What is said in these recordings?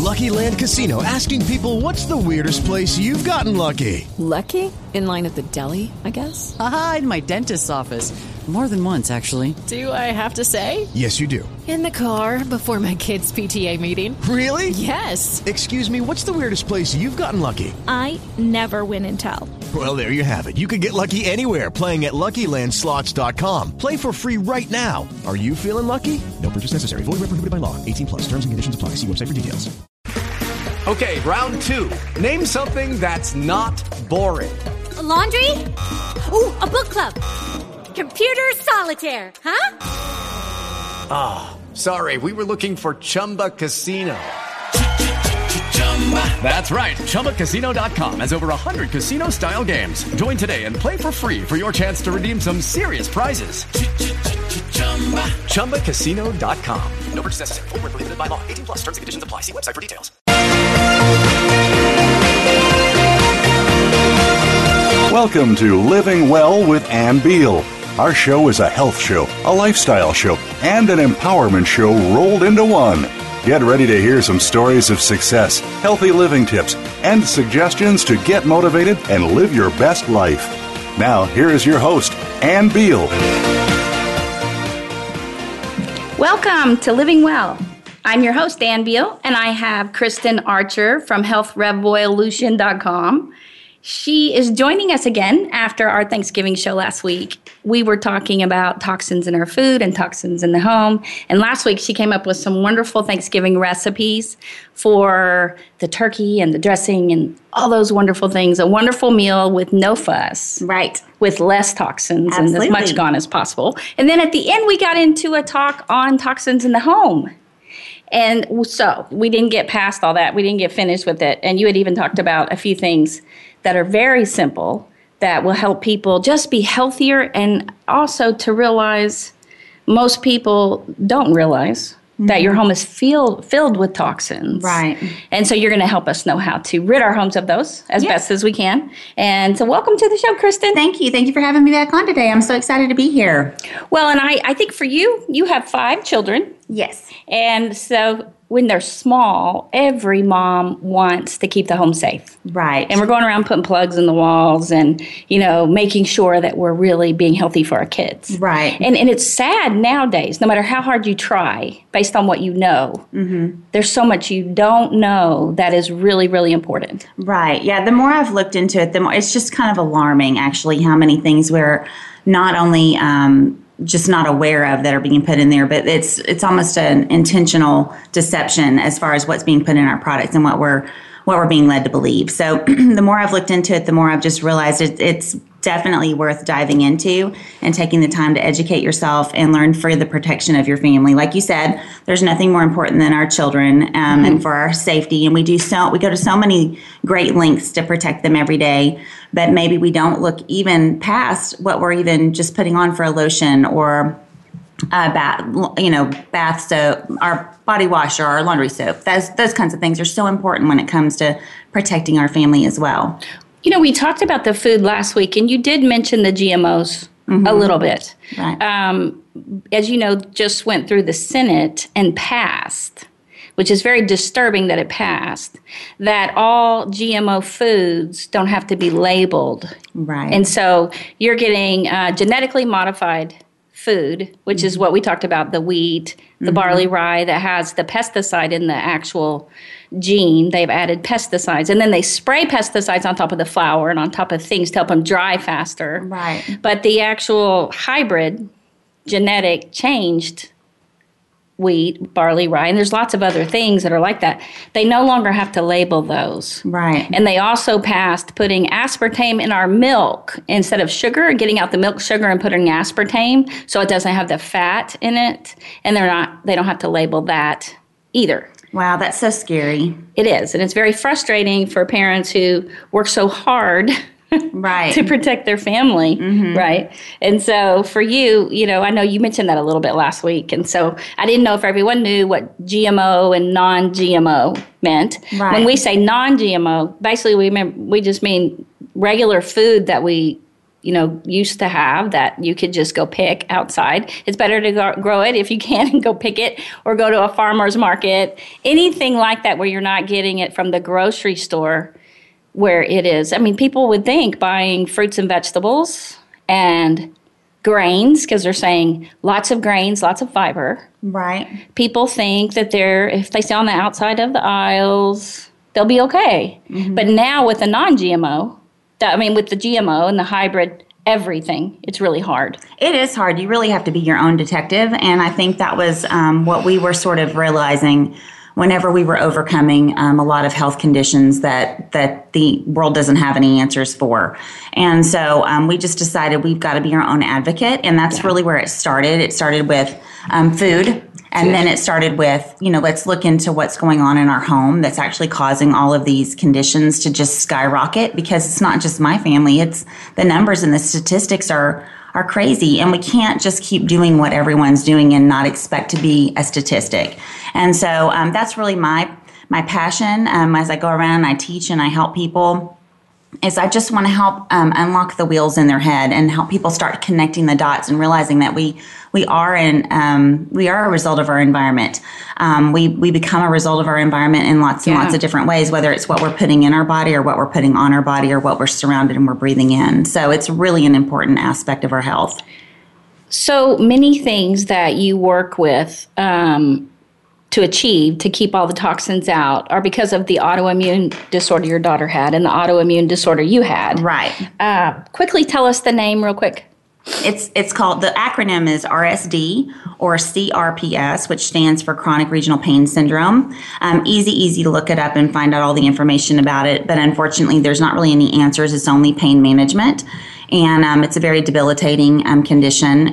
Lucky Land Casino, asking people, what's the weirdest place you've gotten lucky? Lucky? In line at the deli, I guess? Aha, in my dentist's office. More than once, actually. Do I have to say? Yes, you do. In the car before my kids' PTA meeting. Really? Yes. Excuse me, what's the weirdest place you've gotten lucky? I never win and tell. Well, there you have it. You can get lucky anywhere, playing at LuckyLandSlots.com. Play for free right now. Are you feeling lucky? No purchase necessary. Void where prohibited by law. 18 plus. Terms and conditions apply. See website for details. Okay, round two. Name something that's not boring. A laundry? Ooh, a book club. Computer solitaire, huh? Ah, sorry, we were looking for Chumba Casino. That's right, ChumbaCasino.com has over 100 casino-style games. Join today and play for free for your chance to redeem some serious prizes. ChumbaCasino.com. No purchase necessary. Void where prohibited by law. 18 plus. Terms and conditions apply. See website for details. Welcome to Living Well with Ann Beal. Our show is a health show, a lifestyle show, and an empowerment show rolled into one. Get ready to hear some stories of success, healthy living tips, and suggestions to get motivated and live your best life. Now, here is your host, Ann Beal. Welcome to Living Well. I'm your host, Ann Beal, and I have Kristen Archer from HealthRevolution.com. She is joining us again after our Thanksgiving show last week. We were talking about toxins in our food and toxins in the home. And last week, she came up with some wonderful Thanksgiving recipes for the turkey and the dressing and all those wonderful things. A wonderful meal with no fuss. Right. With less toxins. Absolutely. And as much gone as possible. And then at the end, we got into a talk on toxins in the home. And so we didn't get past all that. We didn't get finished with it. And you had even talked about a few things that are very simple that will help people just be healthier, and also to realize most people don't realize that your home is filled with toxins. Right. And so you're going to help us know how to rid our homes of those as best as we can. And so welcome to the show, Kristen. Thank you. Thank you for having me back on today. I'm so excited to be here. Well, and I think for you have 5 children. Yes. And so when they're small, every mom wants to keep the home safe. Right. And we're going around putting plugs in the walls and, making sure that we're really being healthy for our kids. Right. And it's sad nowadays, no matter how hard you try, based on what you know, there's so much you don't know that is really, really important. Right. Yeah. The more I've looked into it, the more it's just kind of alarming, actually, how many things we're not only just not aware of that are being put in there, but it's almost an intentional deception as far as what's being put in our products and what we're being led to believe. So the more I've looked into it, the more I've just realized it's definitely worth diving into and taking the time to educate yourself and learn for the protection of your family. Like you said, there's nothing more important than our children and for our safety. And we go to so many great lengths to protect them every day, but maybe we don't look even past what we're even just putting on for a lotion or bath soap, our body wash, or our laundry soap. Those kinds of things are so important when it comes to protecting our family as well. We talked about the food last week, and you did mention the GMOs a little bit. Right. As you know, just went through the Senate and passed, which is very disturbing that it passed, that all GMO foods don't have to be labeled. Right. And so you're getting genetically modified food, which is what we talked about, the wheat, the barley rye that has the pesticide in the actual gene. They've added pesticides, and then they spray pesticides on top of the flour and on top of things to help them dry faster. Right. But the actual hybrid genetic changed wheat, barley, rye, and there's lots of other things that are like that. They no longer have to label those. Right. And they also passed putting aspartame in our milk instead of sugar, getting out the milk sugar and putting aspartame so it doesn't have the fat in it. And they don't have to label that either. Wow, that's so scary. It is. And it's very frustrating for parents who work so hard right, to protect their family, right? And so for you, I know you mentioned that a little bit last week, and so I didn't know if everyone knew what GMO and non-GMO meant. Right. When we say non-GMO, basically we just mean regular food that we used to have that you could just go pick outside. It's better to grow it if you can and go pick it, or go to a farmer's market, anything like that where you're not getting it from the grocery store where it is. I mean, people would think buying fruits and vegetables and grains, because they're saying lots of grains, lots of fiber. Right. People think that if they stay on the outside of the aisles, they'll be okay. Mm-hmm. But now with the non-GMO, with the GMO and the hybrid everything, it's really hard. It is hard. You really have to be your own detective. And I think that was what we were sort of realizing whenever we were overcoming a lot of health conditions that the world doesn't have any answers for. And so we just decided we've got to be our own advocate. And that's really where it started. It started with food. And then it started with, let's look into what's going on in our home that's actually causing all of these conditions to just skyrocket, because it's not just my family. It's the numbers and the statistics are crazy. And we can't just keep doing what everyone's doing and not expect to be a statistic. And so that's really my passion as I go around and I teach and I help people, is I just want to help unlock the wheels in their head and help people start connecting the dots and realizing that we are a result of our environment. We become a result of our environment in lots and lots of different ways, whether it's what we're putting in our body or what we're putting on our body or what we're surrounded and we're breathing in. So it's really an important aspect of our health. So many things that you work with to achieve, to keep all the toxins out, are because of the autoimmune disorder your daughter had and the autoimmune disorder you had. Right. Quickly tell us the name real quick. It's called, the acronym is RSD or CRPS, which stands for Chronic Regional Pain Syndrome. Easy to look it up and find out all the information about it. But unfortunately, there's not really any answers. It's only pain management. And it's a very debilitating condition.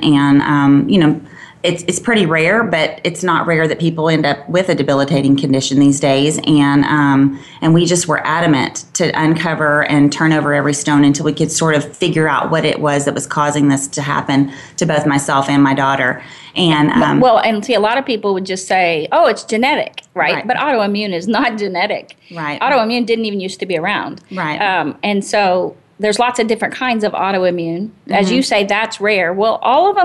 And, it's pretty rare, but it's not rare that people end up with a debilitating condition these days. And we just were adamant to uncover and turn over every stone until we could sort of figure out what it was that was causing this to happen to both myself and my daughter. And and see, a lot of people would just say, "Oh, it's genetic," right? But autoimmune is not genetic. Right. Autoimmune didn't even used to be around. Right. And so there's lots of different kinds of autoimmune. As you say, that's rare. Well, all of them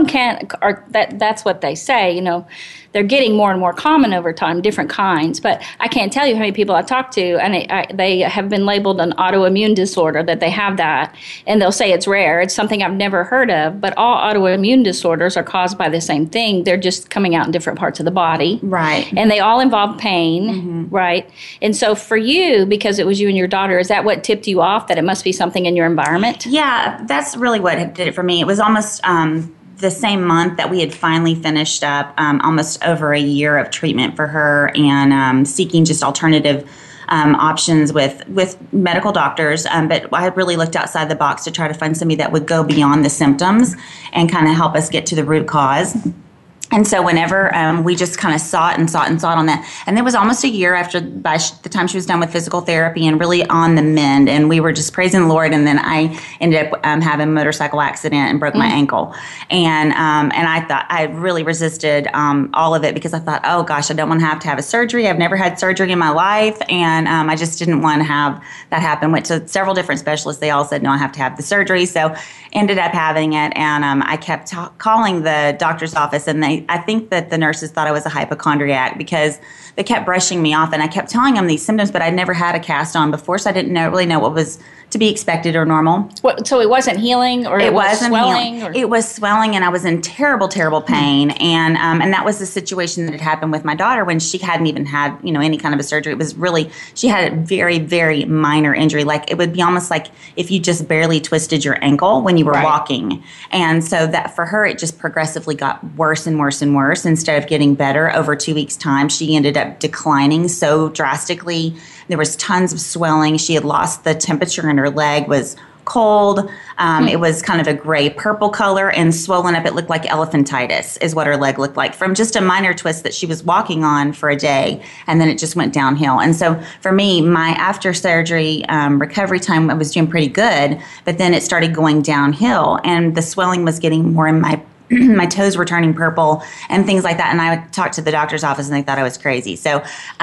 that's what they say, they're getting more and more common over time, different kinds. But I can't tell you how many people I talk to, and they have been labeled an autoimmune disorder, that they have that, and they'll say it's rare. It's something I've never heard of, but all autoimmune disorders are caused by the same thing. They're just coming out in different parts of the body. Right. And they all involve pain, right? And so for you, because it was you and your daughter, is that what tipped you off, that it must be something in your environment? Yeah, that's really what did it for me. It was almost the same month that we had finally finished up almost over a year of treatment for her, and seeking just alternative options with medical doctors. But I had really looked outside the box to try to find somebody that would go beyond the symptoms and kind of help us get to the root cause. And so whenever we just kind of sought on that, and it was almost a year after, by the time she was done with physical therapy and really on the mend, and we were just praising the Lord. And then I ended up having a motorcycle accident and broke my ankle, and I thought I really resisted all of it, because I thought, oh gosh, I don't want to have a surgery. I've never had surgery in my life, and I just didn't want to have that happen. Went to several different specialists. They all said no, I have to have the surgery. So ended up having it, and I kept calling the doctor's office, and I think that the nurses thought I was a hypochondriac, because they kept brushing me off, and I kept telling them these symptoms, but I'd never had a cast on before, so I didn't really know what was to be expected or normal. So it wasn't healing, or it wasn't swelling? Or? It was swelling, and I was in terrible, terrible pain. And that was the situation that had happened with my daughter when she hadn't even had, any kind of a surgery. It was really, she had a very, very minor injury. Like, it would be almost like if you just barely twisted your ankle when you were walking. And so that for her, it just progressively got worse and worse and worse. Instead of getting better over 2 weeks' time, she ended up declining so drastically. There was tons of swelling. She had lost the temperature, and her leg was cold. It was kind of a gray purple color and swollen up. It looked like elephantitis is what her leg looked like, from just a minor twist that she was walking on for a day, and then it just went downhill. And so for me, my after surgery recovery time, I was doing pretty good, but then it started going downhill, and the swelling was getting more in my my toes were turning purple and things like that. And I would talk to the doctor's office and they thought I was crazy. So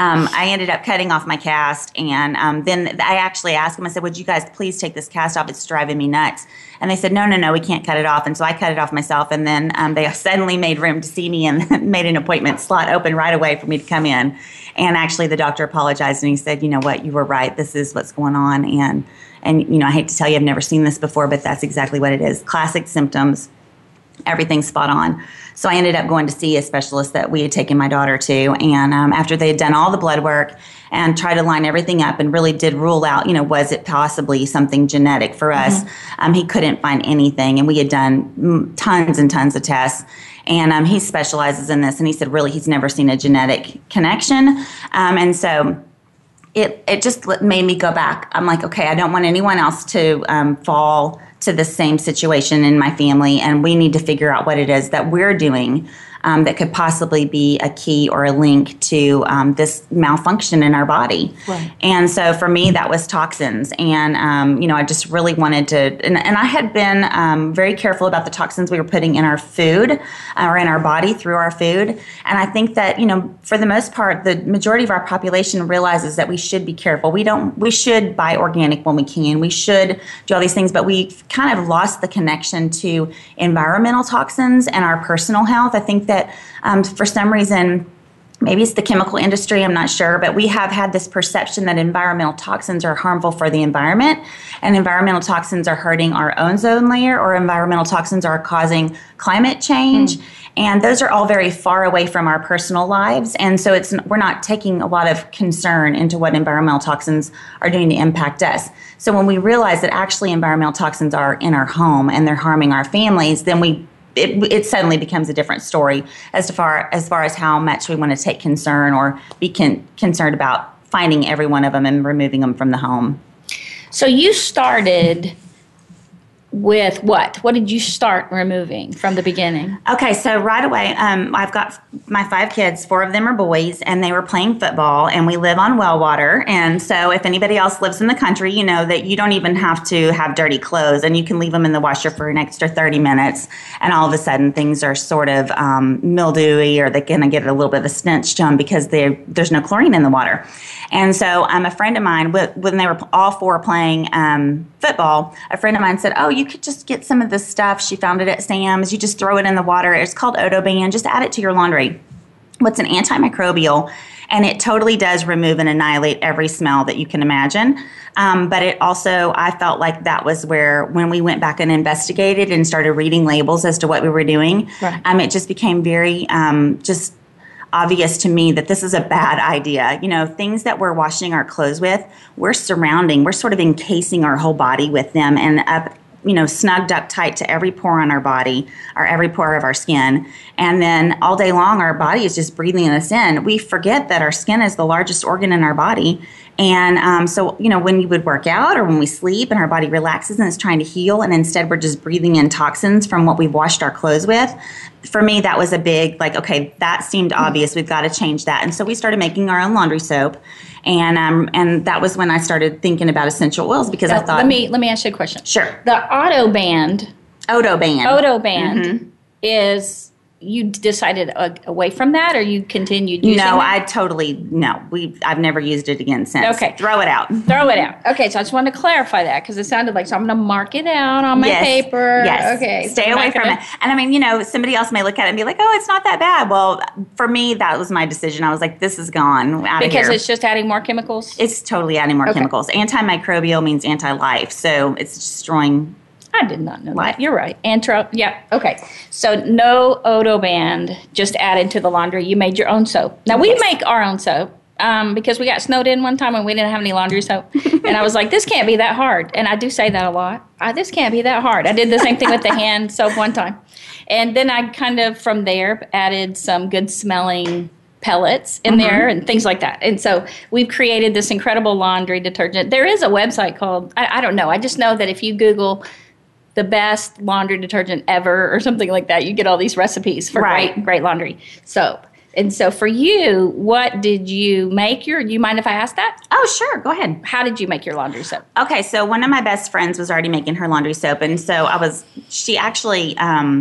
I ended up cutting off my cast. And then I actually asked them, I said, would you guys please take this cast off? It's driving me nuts. And they said, no, we can't cut it off. And so I cut it off myself. And then they suddenly made room to see me and made an appointment slot open right away for me to come in. And actually the doctor apologized and he said, you know what, you were right. This is what's going on. And I hate to tell you, I've never seen this before, but that's exactly what it is. Classic symptoms. Everything's spot on. So I ended up going to see a specialist that we had taken my daughter to. And after they had done all the blood work and tried to line everything up and really did rule out, was it possibly something genetic for us, he couldn't find anything. And we had done tons and tons of tests. And he specializes in this. And he said, really, he's never seen a genetic connection. And so it just made me go back. I'm like, okay, I don't want anyone else to fall to the same situation in my family, and we need to figure out what it is that we're doing that could possibly be a key or a link to this malfunction in our body. Right. And so for me, that was toxins. And, I just really wanted to, and I had been very careful about the toxins we were putting in our food or in our body through our food. And I think that, for the most part, the majority of our population realizes that we should be careful. We should buy organic when we can. We should do all these things, but we've kind of lost the connection to environmental toxins and our personal health. I think that for some reason, maybe it's the chemical industry, I'm not sure, but we have had this perception that environmental toxins are harmful for the environment, and environmental toxins are hurting our ozone layer, or environmental toxins are causing climate change. And those are all very far away from our personal lives. And so we're not taking a lot of concern into what environmental toxins are doing to impact us. So when we realize that actually environmental toxins are in our home and they're harming our families, then it suddenly becomes a different story as far as how much we want to take concern or be concerned about finding every one of them and removing them from the home. So you started with what? What did you start removing from the beginning? Okay, so right away, I've got my 5 kids. 4 of them are boys, and they were playing football, and we live on well water. And so if anybody else lives in the country, you know that you don't even have to have dirty clothes, and you can leave them in the washer for an extra 30 minutes, and all of a sudden things are sort of mildewy, or they're going to get a little bit of a stench to them because there's no chlorine in the water. And so a friend of mine, when they were all 4 playing football, a friend of mine said, oh, you could just get some of this stuff. She found it at Sam's. You just throw it in the water. It's called Odoband. Just add it to your laundry. It's an antimicrobial, and it totally does remove and annihilate every smell that you can imagine. But it also, I felt like that was where, when we went back and investigated and started reading labels as to what we were doing, right. It just became very just obvious to me that this is a bad idea. You know, things that we're washing our clothes with, we're sort of encasing our whole body with them and up, snugged up tight to every pore on our body or every pore of our skin. And then all day long, our body is just breathing this in. We forget that our skin is the largest organ in our body. And so, when you would work out or when we sleep and our body relaxes and is trying to heal, and instead we're just breathing in toxins from what we've washed our clothes with, for me, that was a big, okay, that seemed obvious. We've got to change that. And so we started making our own laundry soap. And that was when I started thinking about essential oils, because I thought... Let me ask you a question. Sure. The Odoband is... You decided away from that, or you continued using it? No, I've never used it again since. Okay. Throw it out. Okay, so I just wanted to clarify that, because it sounded like, so I'm going to mark it out on my paper. Yes. Okay. Stay away from it. And somebody else may look at it and be like, oh, it's not that bad. Well, for me, that was my decision. I was like, this is gone out of here. Because it's just adding more chemicals? It's totally adding more chemicals. Antimicrobial means anti-life, so it's destroying... I did not know that. You're right. Okay. So no Odoband, just added to the laundry. You made your own soap. Now, we make our own soap because we got snowed in one time and we didn't have any laundry soap. And I was like, this can't be that hard. And I do say that a lot. This can't be that hard. I did the same thing with the hand soap one time. And then I kind of, from there, added some good-smelling pellets in there and things like that. And so we've created this incredible laundry detergent. There is a website called, I don't know. I just know that if you Google... the best laundry detergent ever or something like that, you get all these recipes for great laundry soap. And so for you, what did you make you mind if I ask that? Oh, sure. Go ahead. How did you make your laundry soap? Okay, so one of my best friends was already making her laundry soap. And so she actually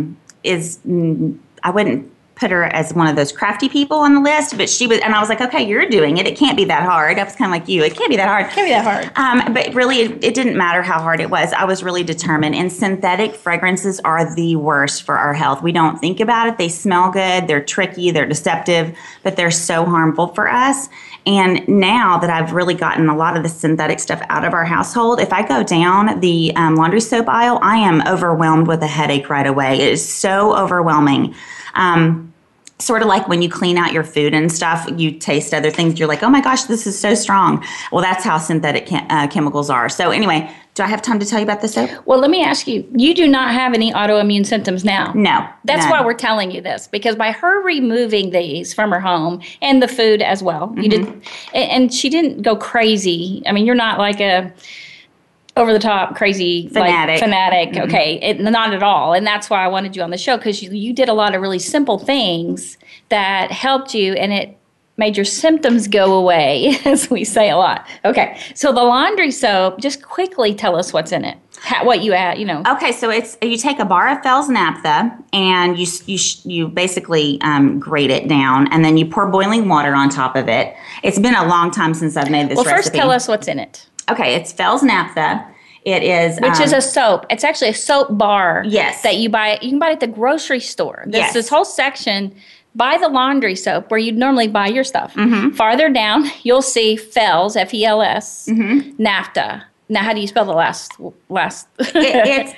I wouldn't put her as one of those crafty people on the list, but she was, and I was like, okay, you're doing it. It can't be that hard. I was kind of like you. It can't be that hard. Can't be that hard. But really, it didn't matter how hard it was. I was really determined. And synthetic fragrances are the worst for our health. We don't think about it. They smell good. They're tricky. They're deceptive, but they're so harmful for us. And now that I've really gotten a lot of the synthetic stuff out of our household, if I go down the laundry soap aisle, I am overwhelmed with a headache right away. It is so overwhelming. Sort of like when you clean out your food and stuff, you taste other things. You're like, oh my gosh, this is so strong. Well, that's how synthetic chemicals are. So anyway, do I have time to tell you about the soap? Well, let me ask you, you do not have any autoimmune symptoms now. No. That's none. why we're telling you this, because by her removing these from her home and the food as well, you did, and she didn't go crazy. I mean, you're not like a over-the-top crazy fanatic. Okay, not at all. And that's why I wanted you on the show, because you did a lot of really simple things that helped you, and it made your symptoms go away, as we say a lot. Okay, so the laundry soap, just quickly tell us what's in it, what you add, Okay, so you take a bar of Fells Naphtha, and you basically grate it down, and then you pour boiling water on top of it. It's been a long time since I've made this recipe. Well, first tell us what's in it. Okay, it's Fells Naphtha. It is, which is a soap. It's actually a soap bar. Yes, that you buy. You can buy it at the grocery store. There's this whole section by the laundry soap where you'd normally buy your stuff. Farther down, you'll see Fells, F-E-L-S, Naphtha. Now, how do you spell the last? It's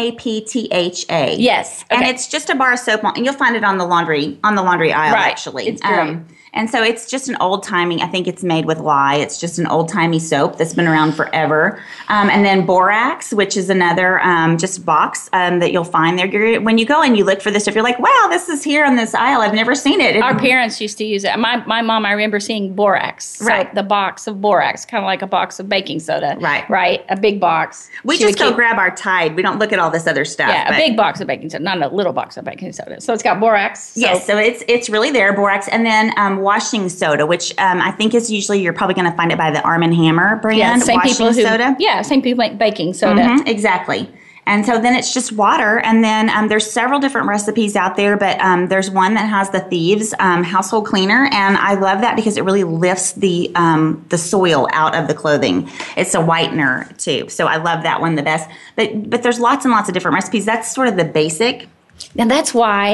Naptha. Yes, and it's just a bar of soap, and you'll find it on the laundry aisle. Right. Actually, it's great. And so it's just an old-timey, I think it's made with lye. It's just an old-timey soap that's been around forever. And then borax, which is another just box that you'll find there. When you go and you look for this stuff, you're like, wow, this is here on this aisle. I've never seen it. Our parents used to use it. My mom, I remember seeing borax. Right. So the box of borax, kind of like a box of baking soda. Right. Right, a big box. We just go grab our Tide. We don't look at all this other stuff. Yeah, a big box of baking soda, not a little box of baking soda. So it's got borax. Yes, so it's really there, borax. And then washing soda, which I think is usually, you're probably going to find it by the Arm & Hammer brand. Yeah, same washing soda. Yeah, same people make baking soda. Exactly. And so then it's just water. And then there's several different recipes out there, but there's one that has the Thieves household cleaner. And I love that because it really lifts the soil out of the clothing. It's a whitener too. So I love that one the best. But there's lots and lots of different recipes. That's sort of the basic. And that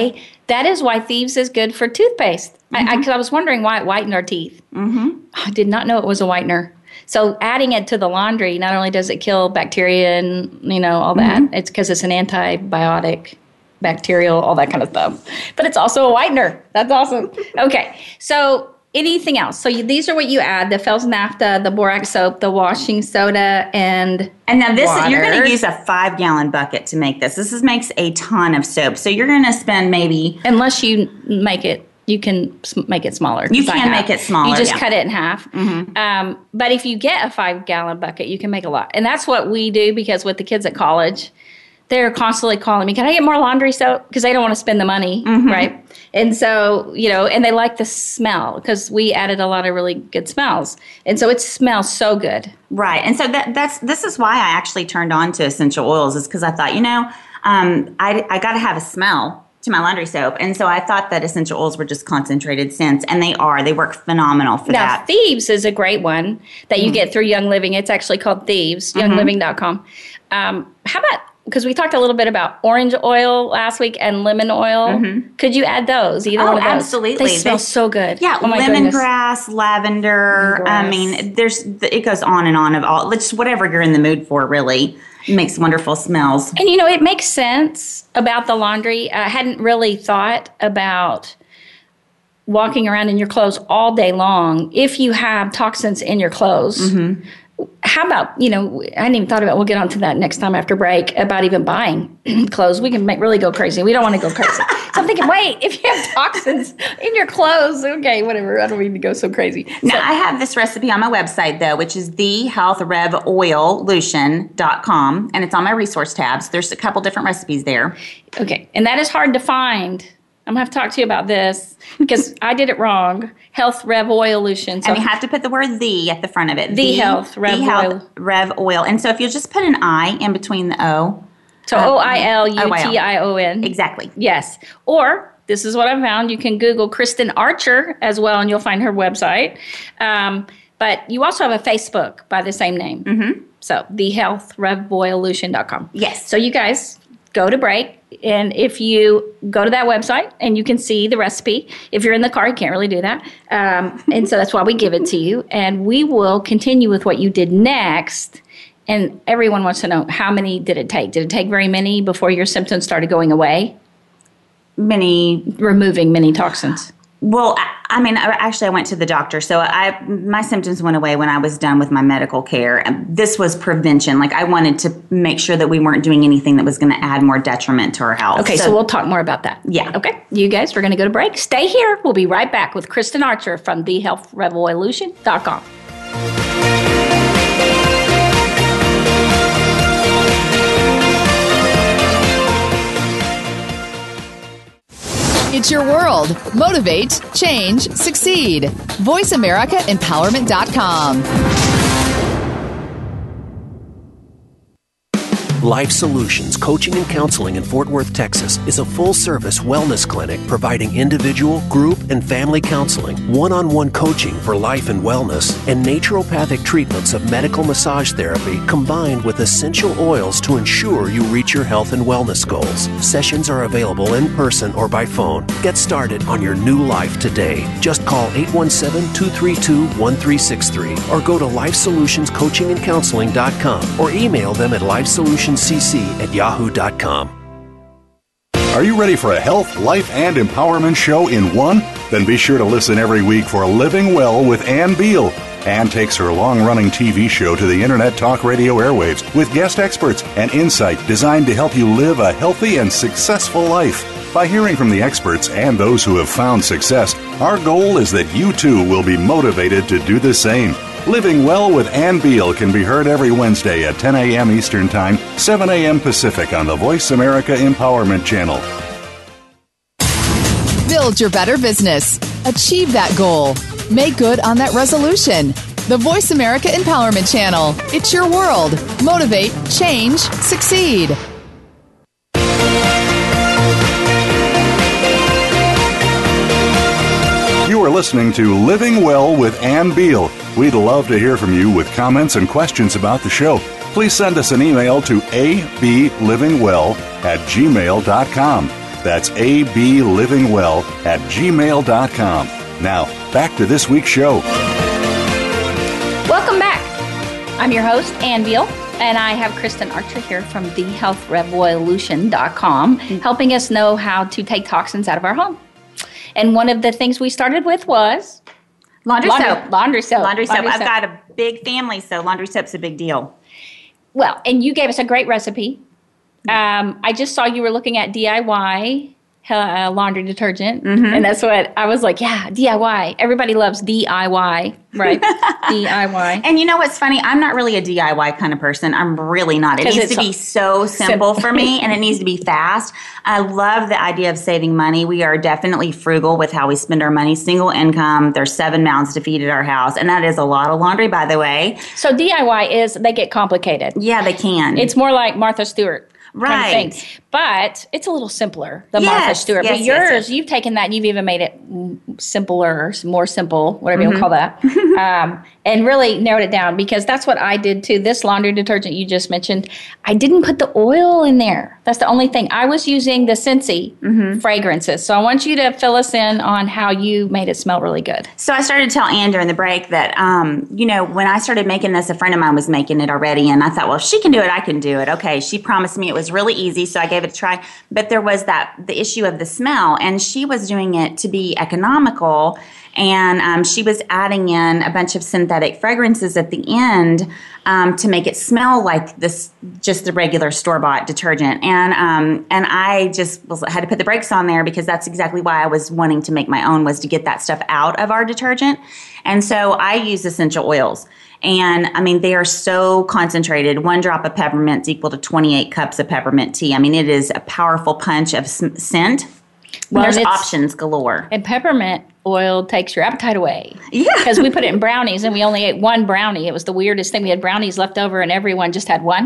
is why Thieves is good for toothpaste. Because I was wondering why it whitened our teeth. I did not know it was a whitener. So adding it to the laundry, not only does it kill bacteria and, all that, it's because it's an antibiotic, bacterial, all that kind of stuff. But it's also a whitener. That's awesome. Okay, so anything else? So these are what you add: the Fells Naphtha, the borax soap, the washing soda, and now this water. You're going to use a 5-gallon bucket to make this. This makes a ton of soap. So you're going to spend maybe, unless you make it. You can make it smaller. You can make it smaller. You just cut it in half. But if you get a 5-gallon bucket, you can make a lot. And that's what we do, because with the kids at college, they're constantly calling me, can I get more laundry soap? Because they don't want to spend the money, right? And so, and they like the smell, because we added a lot of really good smells. And so it smells so good. Right. And so this is why I actually turned on to essential oils, is because I thought, I got to have a smell to my laundry soap. And so I thought that essential oils were just concentrated scents, and they are. They work phenomenal for that. Now, Thieves is a great one that you get through Young Living. It's actually called Thieves, youngliving.com. How about, because we talked a little bit about orange oil last week and lemon oil. Could you add those? Either one of those? Absolutely. They smell so good. Yeah, lemongrass, lavender. I mean, it goes on and on of all, just whatever you're in the mood for, really. It makes wonderful smells. And, it makes sense about the laundry. I hadn't really thought about walking around in your clothes all day long if you have toxins in your clothes. How about, I hadn't even thought about, we'll get on to that next time after break, about even buying clothes. We can really go crazy. We don't want to go crazy. So I'm thinking, wait, if you have toxins in your clothes, okay, whatever. I don't need to go so crazy. Now, I have this recipe on my website, though, which is thehealthrevoillution.com, and it's on my resource tabs. There's a couple different recipes there. Okay, and that is hard to find. I'm going to have to talk to you about this because I did it wrong. Health Rev Oil Lution. So and you have to put the word "the" at the front of it. The Health Rev Oil. Rev Oil. And so if you just put an I in between the O, So OILUTION. Exactly. Yes. Or this is what I found. You can Google Kristen Archer as well, and you'll find her website. But you also have a Facebook by the same name. Mm-hmm. So thehealthrevolution.com. Yes. So you guys go to break. And if you go to that website and you can see the recipe, if you're in the car, you can't really do that. And so that's why we give it to you. And we will continue with what you did next. And everyone wants to know, how many did it take? Did it take very many before your symptoms started going away? Removing many toxins. Well, I mean, actually, I went to the doctor. So my symptoms went away when I was done with my medical care. This was prevention. Like, I wanted to make sure that we weren't doing anything that was going to add more detriment to our health. Okay, so we'll talk more about that. Yeah. Okay, you guys, we're going to go to break. Stay here. We'll be right back with Kristen Archer from thehealthrevolution.com. It's your world. Motivate, change, succeed. VoiceAmericaEmpowerment.com. Life Solutions Coaching and Counseling in Fort Worth, Texas is a full-service wellness clinic providing individual, group, and family counseling, one-on-one coaching for life and wellness, and naturopathic treatments of medical massage therapy combined with essential oils to ensure you reach your health and wellness goals. Sessions are available in person or by phone. Get started on your new life today. Just call 817-232-1363 or go to LifeSolutionsCoachingandCounseling.com or email them at LifeSolutionsCC@yahoo.com. Are you ready for a health, life, and empowerment show in one? Then be sure to listen every week for Living Well with Ann Beal. Ann takes her long-running TV show to the Internet Talk Radio airwaves with guest experts and insight designed to help you live a healthy and successful life. By hearing from the experts and those who have found success, our goal is that you too will be motivated to do the same. Living Well with Ann Beal can be heard every Wednesday at 10 a.m. Eastern Time, 7 a.m. Pacific on the Voice America Empowerment Channel. Build your better business. Achieve that goal. Make good on that resolution. The Voice America Empowerment Channel. It's your world. Motivate, change, succeed. You are listening to Living Well with Ann Beal. We'd love to hear from you with comments and questions about the show. Please send us an email to ablivingwell@gmail.com. That's ablivingwell@gmail.com. Now, back to this week's show. Welcome back. I'm your host, Ann Beal, and I have Kristen Archer here from thehealthrevolution.com, helping us know how to take toxins out of our home. And one of the things we started with was laundry soap. Laundry soap. I've got a big family, so laundry soap's a big deal. Well, and you gave us a great recipe. I just saw you were looking at DIY laundry detergent, and that's what I was like, yeah, DIY. Everybody loves DIY, right? DIY. And you know what's funny? I'm not really a DIY kind of person. I'm really not. It needs to be so simple for me, and it needs to be fast. I love the idea of saving money. We are definitely frugal with how we spend our money. Single income. There's 7 mouths to feed at our house, and that is a lot of laundry, by the way. So DIY they get complicated. Yeah, they can. It's more like Martha Stewart. Right. Kind of thing. But it's a little simpler than Martha Stewart. But yours, you've taken that and you've even made it simpler, more simple, whatever you call that, and really narrowed it down, because that's what I did too. This laundry detergent you just mentioned, I didn't put the oil in there. That's the only thing. I was using the Scentsy fragrances. So I want you to fill us in on how you made it smell really good. So I started to tell Ann during the break that, when I started making this, a friend of mine was making it already. And I thought, well, if she can do it, I can do it. Okay. She promised me it was really easy. So I gave it a try. But there was the issue of the smell. And she was doing it to be economical. And she was adding in a bunch of synthetic fragrances at the end to make it smell like just the regular store-bought detergent. And I just had to put the brakes on there, because that's exactly why I was wanting to make my own, was to get that stuff out of our detergent. And so I use essential oils. And, I mean, they are so concentrated. 1 drop of peppermint is equal to 28 cups of peppermint tea. I mean, it is a powerful punch of scent. Well, there's options galore. And peppermint oil takes your appetite away. Yeah. Because we put it in brownies, and we only ate 1 brownie. It was the weirdest thing. We had brownies left over, and everyone just had 1.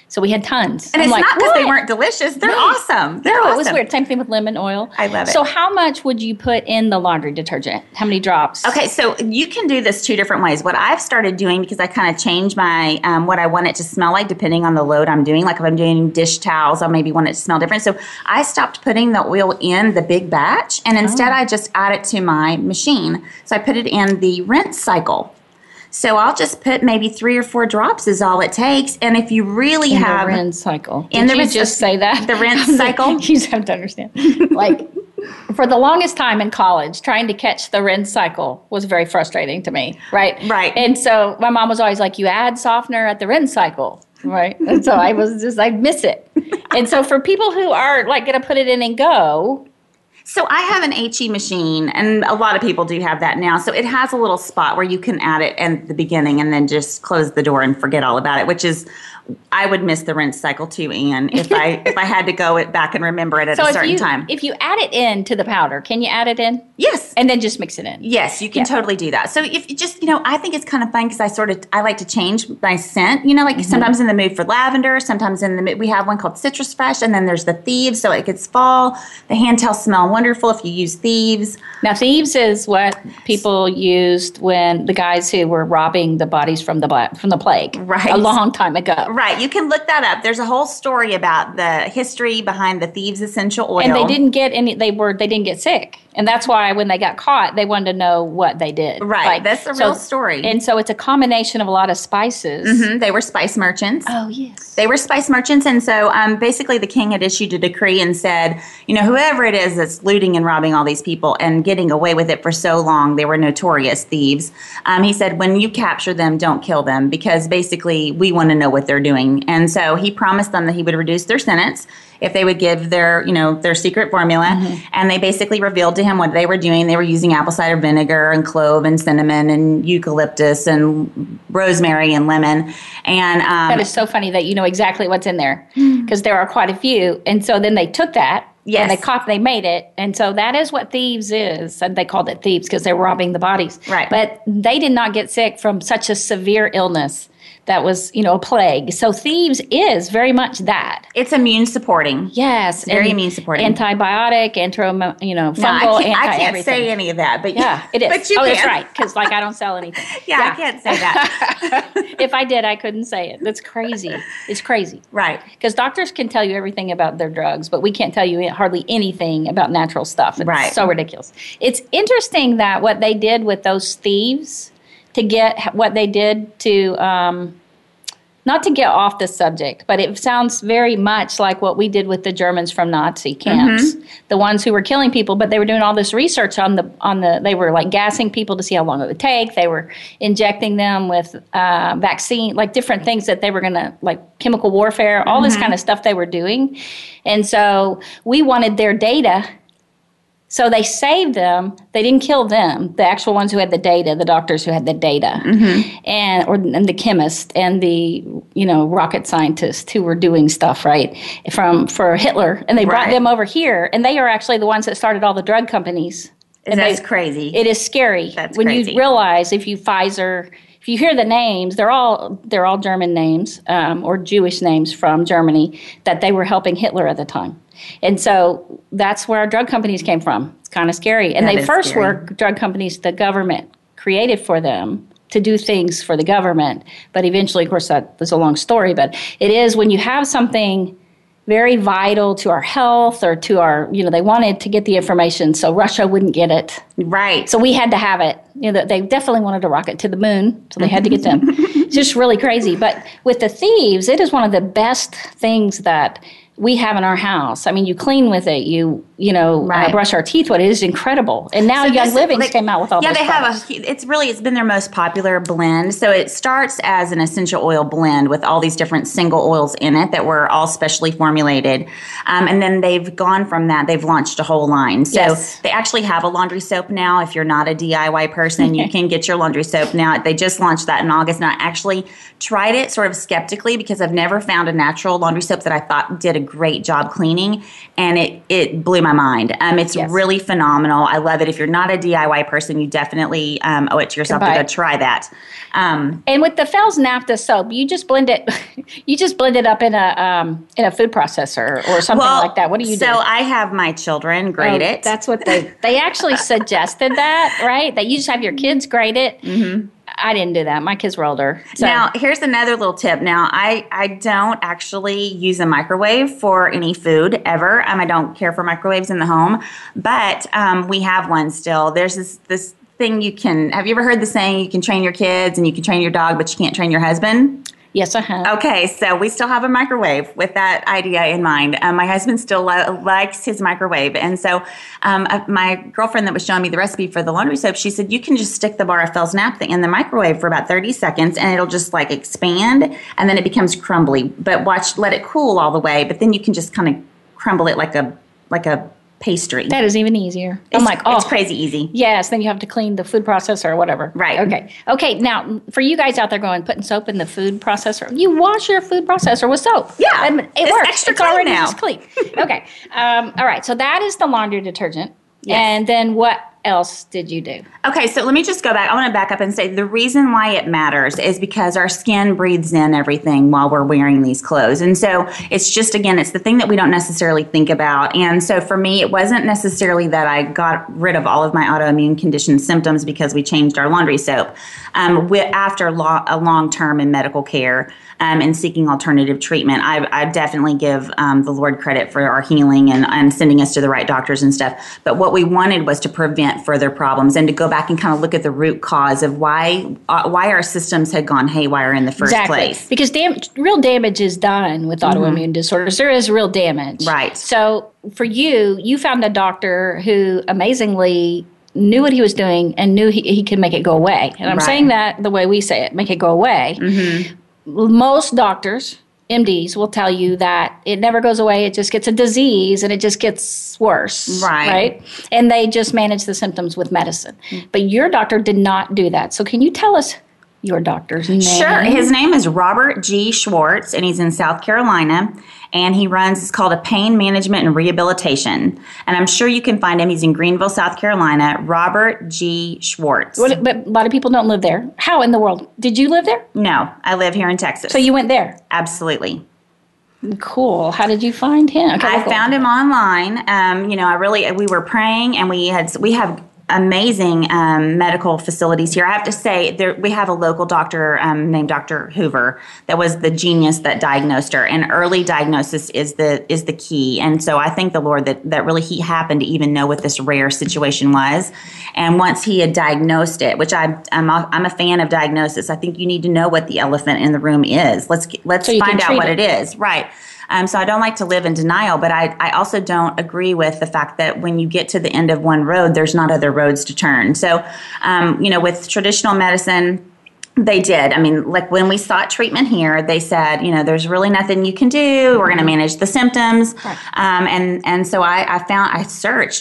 So we had tons. And it's like, not because they "What?" weren't delicious. They're awesome. They're No, awesome. it was weird. Same thing with lemon oil. I love it. So how much would you put in the laundry detergent? How many drops? Okay, so you can do this 2 different ways. What I've started doing, because I kind of change my what I want it to smell like depending on the load I'm doing. Like if I'm doing dish towels, I'll maybe want it to smell different. So I stopped putting the oil in the big batch, and instead I just add it to my machine. So I put it in the rinse cycle. So I'll just put maybe 3 or 4 drops is all it takes. And if you really in have the rinse cycle, in did the you just say that the rinse cycle, you just have to understand. Like for the longest time in college, trying to catch the rinse cycle was very frustrating to me. Right. And so my mom was always like, "You add softener at the rinse cycle." Right. And so I miss it. And so for people who are like going to put it in and go. So I have an HE machine, and a lot of people do have that now. So it has a little spot where you can add it at the beginning and then just close the door and forget all about it, which is, I would miss the rinse cycle too, Ann, if I had to go back and remember it at a certain time. If you add it into the powder, can you add it in? Yes. And then just mix it in? Yes, you can totally do that. So if you just, I think it's kind of fun because I like to change my scent, like sometimes in the mood for lavender, sometimes in the mood, we have one called Citrus Fresh, and then there's the Thieves, so it gets fall. The handtails smell wonderful if you use Thieves. Now, Thieves is what people used when the guys who were robbing the bodies from the plague. Right. A long time ago. Right. You can look that up. There's a whole story about the history behind the Thieves essential oil. And they didn't get they didn't get sick. And that's why when they got caught, they wanted to know what they did. Right. That's a real story. And so it's a combination of a lot of spices. Mm-hmm. They were spice merchants. Oh, yes. They were spice merchants. And so basically the king had issued a decree and said, whoever it is that's looting and robbing all these people and getting away with it for so long, they were notorious thieves. He said, when you capture them, don't kill them, because basically we want to know what they're doing. And so he promised them that he would reduce their sentence if they would give their secret formula. Mm-hmm. And they basically revealed to him what they were doing. They were using apple cider vinegar and clove and cinnamon and eucalyptus and rosemary and lemon. And that is so funny that you know exactly what's in there, because there are quite a few. And so then they took that. Yes. And they made it. And so that is what Thieves is. And they called it Thieves because they were robbing the bodies. Right. But they did not get sick from such a severe illness that was, a plague. So Thieves is very much that. It's immune supporting. Yes. Very immune supporting. Antibiotic, fungal, I can't say any of that. But yeah, it is. But you can. That's right. Because I don't sell anything. Yeah, I can't say that. If I did, I couldn't say it. That's crazy. It's crazy. Right. Because doctors can tell you everything about their drugs, but we can't tell you hardly anything about natural stuff. It's so ridiculous. It's interesting that what they did with those thieves to get what they did to, not to get off the subject, but it sounds very much like what we did with the Germans from Nazi camps, the ones who were killing people, but they were doing all this research on they were like gassing people to see how long it would take. They were injecting them with vaccine, like different things that they were going to, like chemical warfare, all this kind of stuff they were doing. And so we wanted their data. So they saved them. They didn't kill them. The actual ones who had the data, the doctors who had the data, and the chemists and the rocket scientists who were doing stuff for Hitler, and they brought them over here, and they are actually the ones that started all the drug companies. And that's crazy. It is scary when you realize if you hear the names, they're all German names or Jewish names from Germany that they were helping Hitler at the time. And so that's where our drug companies came from. It's kind of scary. And they first were drug companies the government created for them to do things for the government. But eventually, of course, that was a long story. But it is when you have something very vital to our health or to our, they wanted to get the information so Russia wouldn't get it. Right. So we had to have it. They definitely wanted a rocket to the moon, so they had to get them. It's just really crazy. But with the Thieves, it is one of the best things that we have in our house. I mean, you clean with it. You brush our teeth with it. It is incredible. And now Young Livings came out with all those products. It's been their most popular blend. So it starts as an essential oil blend with all these different single oils in it that were all specially formulated. And then they've gone from that. They've launched a whole line. So they actually have a laundry soap now. If you're not a DIY person, you can get your laundry soap now. They just launched that in August. And I actually tried it sort of skeptically because I've never found a natural laundry soap that I thought did a great job cleaning, and it blew my mind. It's really phenomenal. I love it. If you're not a DIY person, you definitely owe it to yourself to go try that. And with the Fells Naphtha soap, you just blend it. You just blend it up in a food processor or something like that. What do you do? So I have my children grate it. That's what they actually suggested that, right? That you just have your kids grate it. Mm-hmm. I didn't do that. My kids were older. So. Now, here's another little tip. Now, I don't actually use a microwave for any food ever. I don't care for microwaves in the home, but we have one still. There's this thing have you ever heard the saying, you can train your kids and you can train your dog, but you can't train your husband? Yes, I have. Okay, so we still have a microwave with that idea in mind. My husband still likes his microwave. And so my girlfriend that was showing me the recipe for the laundry soap, she said, you can just stick the bar of Fells Naphtha in the microwave for about 30 seconds and it'll just expand and then it becomes crumbly. But let it cool all the way. But then you can just kind of crumble it like a pastry. That is even easier. It's crazy easy. Yes, then you have to clean the food processor or whatever. Right. Okay, now, for you guys out there putting soap in the food processor, you wash your food processor with soap. Yeah. It works. Extra it's already now. just clean. Okay. All right, so that is the laundry detergent. Yes. And then what else did you do? Okay, so let me just go back. I want to back up and say the reason why it matters is because our skin breathes in everything while we're wearing these clothes. And so it's just, again, it's the thing that we don't necessarily think about. And so for me, it wasn't necessarily that I got rid of all of my autoimmune condition symptoms because we changed our laundry soap. After a long term in medical care and seeking alternative treatment, I definitely give the Lord credit for our healing and sending us to the right doctors and stuff. But what we wanted was to prevent further problems and to go back and kind of look at the root cause of why our systems had gone haywire in the first place. Because real damage is done with autoimmune disorders. There is real damage. Right. So for you found a doctor who amazingly knew what he was doing and knew he could make it go away. And I'm saying that the way we say it, make it go away. Mm-hmm. Most doctors, MDs, will tell you that it never goes away. It just gets a disease and it just gets worse. Right? And they just manage the symptoms with medicine. Mm-hmm. But your doctor did not do that. So can you tell us your doctor's name? Sure. His name is Robert G. Schwartz, and he's in South Carolina. And he it's called a Pain Management and Rehabilitation. And I'm sure you can find him. He's in Greenville, South Carolina. Robert G. Schwartz. But a lot of people don't live there. How in the world? Did you live there? No, I live here in Texas. So you went there? Absolutely. Cool. How did you find him? Okay, I found him online. We were praying, and we have amazing medical facilities here. I have to say, we have a local doctor named Dr. Hoover that was the genius that diagnosed her. And early diagnosis is the key. And so I thank the Lord that really he happened to even know what this rare situation was. And once he had diagnosed it, which I'm a fan of diagnosis, I think you need to know what the elephant in the room is. Let's find out what it is. Right. So I don't like to live in denial, but I also don't agree with the fact that when you get to the end of one road, there's not other roads to turn. So, with traditional medicine, they did. When we sought treatment here, they said, there's really nothing you can do. We're going to manage the symptoms. Right. And so I searched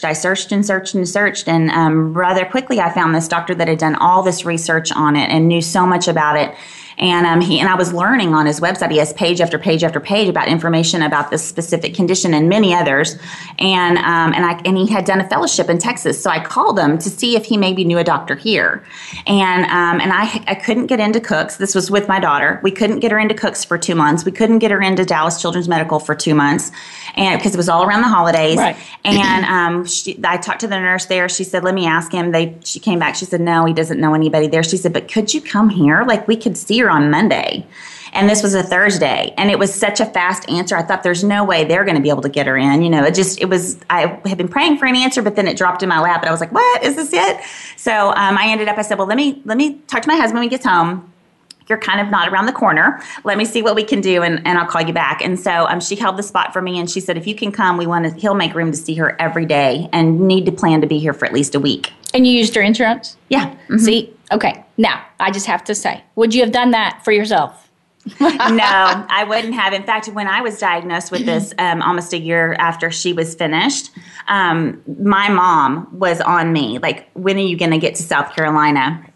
and rather quickly I found this doctor that had done all this research on it and knew so much about it. And I was learning on his website. He has page after page after page about information about this specific condition and many others. And he had done a fellowship in Texas. So I called him to see if he maybe knew a doctor here. And I couldn't get into Cooks. This was with my daughter. We couldn't get her into Cooks for 2 months. We couldn't get her into Dallas Children's Medical for 2 months, and because it was all around the holidays. Right. And I talked to the nurse there. She said, "Let me ask him." She came back. She said, "No, he doesn't know anybody there." She said, "But could you come here? We could see her on Monday." And this was a Thursday, and it was such a fast answer. I thought there's no way they're going to be able to get her in. I had been praying for an answer, but then it dropped in my lap, and I was like, "What? Is this it?" So I said, "Well, let me talk to my husband when he gets home. You're kind of not around the corner. Let me see what we can do, and I'll call you back." And so she held the spot for me, and she said, "If you can come, he'll make room to see her every day, and need to plan to be here for at least a week." And you used your insurance? Yeah. Mm-hmm. See? Okay. Now, I just have to say, would you have done that for yourself? No, I wouldn't have. In fact, when I was diagnosed with this almost a year after she was finished, my mom was on me. When are you going to get to South Carolina?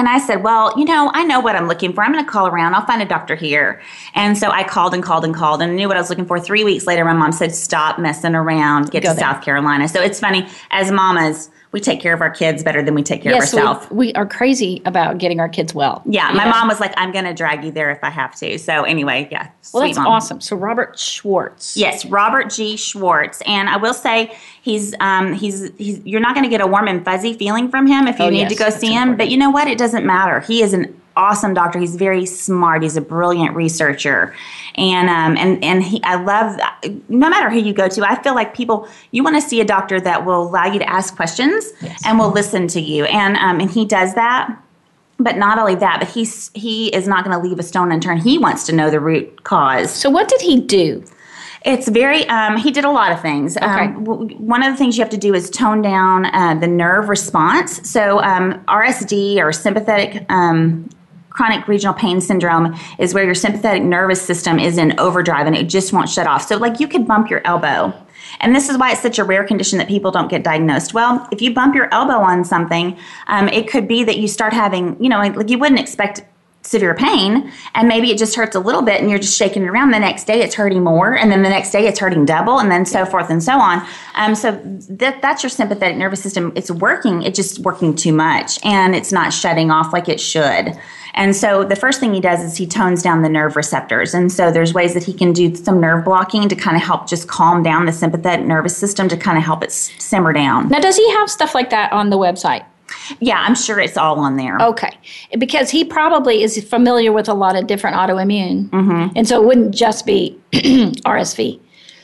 And I said, well, I know what I'm looking for. I'm going to call around. I'll find a doctor here. And so I called and called and called and knew what I was looking for. 3 weeks later, my mom said, stop messing around. Get to South Carolina. So it's funny, as mamas, we take care of our kids better than we take care of ourselves. We are crazy about getting our kids well. Yeah, my mom was like, I'm going to drag you there if I have to. So anyway, yeah. Well, that's awesome. So Robert Schwartz. Yes, Robert G. Schwartz. And I will say he's you're not going to get a warm and fuzzy feeling from him if you need to go see him. Important. But you know what? It doesn't matter. He is an awesome doctor. He's very smart. He's a brilliant researcher. And I love that. No matter who you go to, I feel like you want to see a doctor that will allow you to ask questions and will listen to you. And he does that. But not only that, but he is not going to leave a stone unturned. He wants to know the root cause. So what did he do? It's very, he did a lot of things. Okay. One of the things you have to do is tone down the nerve response. So RSD, or sympathetic chronic regional pain syndrome, is where your sympathetic nervous system is in overdrive and it just won't shut off. So like you could bump your elbow. And this is why it's such a rare condition that people don't get diagnosed. Well, if you bump your elbow on something, it could be that you start having, like you wouldn't expect severe pain, and maybe it just hurts a little bit and you're just shaking it around. The next day it's hurting more, and then the next day it's hurting double, and then so forth and so on. So that's your sympathetic nervous system. It's just working too much, and it's not shutting off like it should. And so the first thing he does is he tones down the nerve receptors. And so there's ways that he can do some nerve blocking to kind of help just calm down the sympathetic nervous system, to kind of help it simmer down. Now, does he have stuff like that on the website? Yeah, I'm sure it's all on there. Okay. Because he probably is familiar with a lot of different autoimmune. Mm-hmm. And so it wouldn't just be RSV.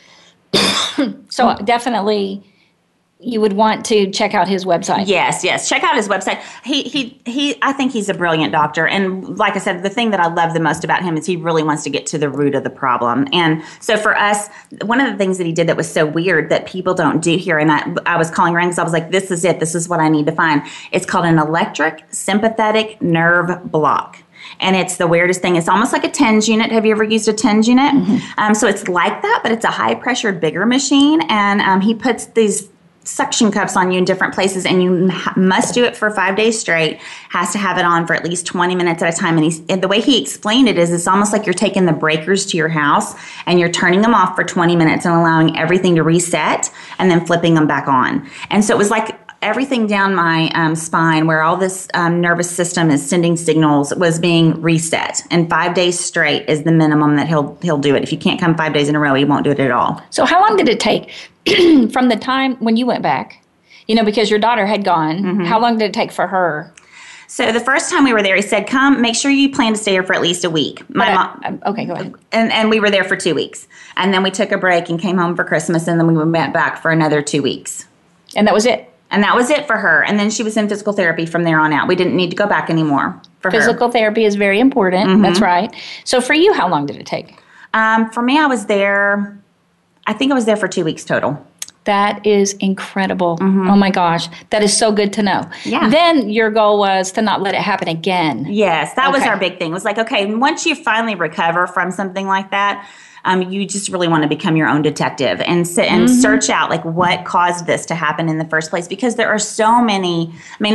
So definitely you would want to check out his website. Yes. Check out his website. I think he's a brilliant doctor. And like I said, the thing that I love the most about him is he really wants to get to the root of the problem. And so for us, one of the things that he did that was so weird that people don't do here, and I was calling around because I was like, this is it. This is what I need to find. It's called an electric sympathetic nerve block. And it's the weirdest thing. It's almost like a TENS unit. Have you ever used a TENS unit? Mm-hmm. So it's like that, but it's a high-pressure, bigger machine. And he puts these suction cups on you in different places, and you must do it for 5 days straight. Has to have it on for at least 20 minutes at a time. And the way he explained it is it's almost like you're taking the breakers to your house and you're turning them off for 20 minutes and allowing everything to reset and then flipping them back on. And so it was like everything down my spine, where all this nervous system is sending signals, was being reset. And 5 days straight is the minimum that he'll do it. If you can't come 5 days in a row, he won't do it at all. So how long did it take from the time when you went back? Because your daughter had gone. Mm-hmm. How long did it take for her? So the first time we were there, he said, come, make sure you plan to stay here for at least a week. My mom. Okay, go ahead. And we were there for 2 weeks. And then we took a break and came home for Christmas, and then we went back for another 2 weeks. And that was it? And that was it for her. And then she was in physical therapy from there on out. We didn't need to go back anymore for her. Physical therapy is very important. Mm-hmm. That's right. So for you, how long did it take? For me, I was there for 2 weeks total. That is incredible. Mm-hmm. Oh my gosh. That is so good to know. Yeah. Then your goal was to not let it happen again. Yes, that was our big thing. It was like, okay, once you finally recover from something like that, you just really want to become your own detective and sit and mm-hmm. search out like what caused this to happen in the first place. Because there are so many,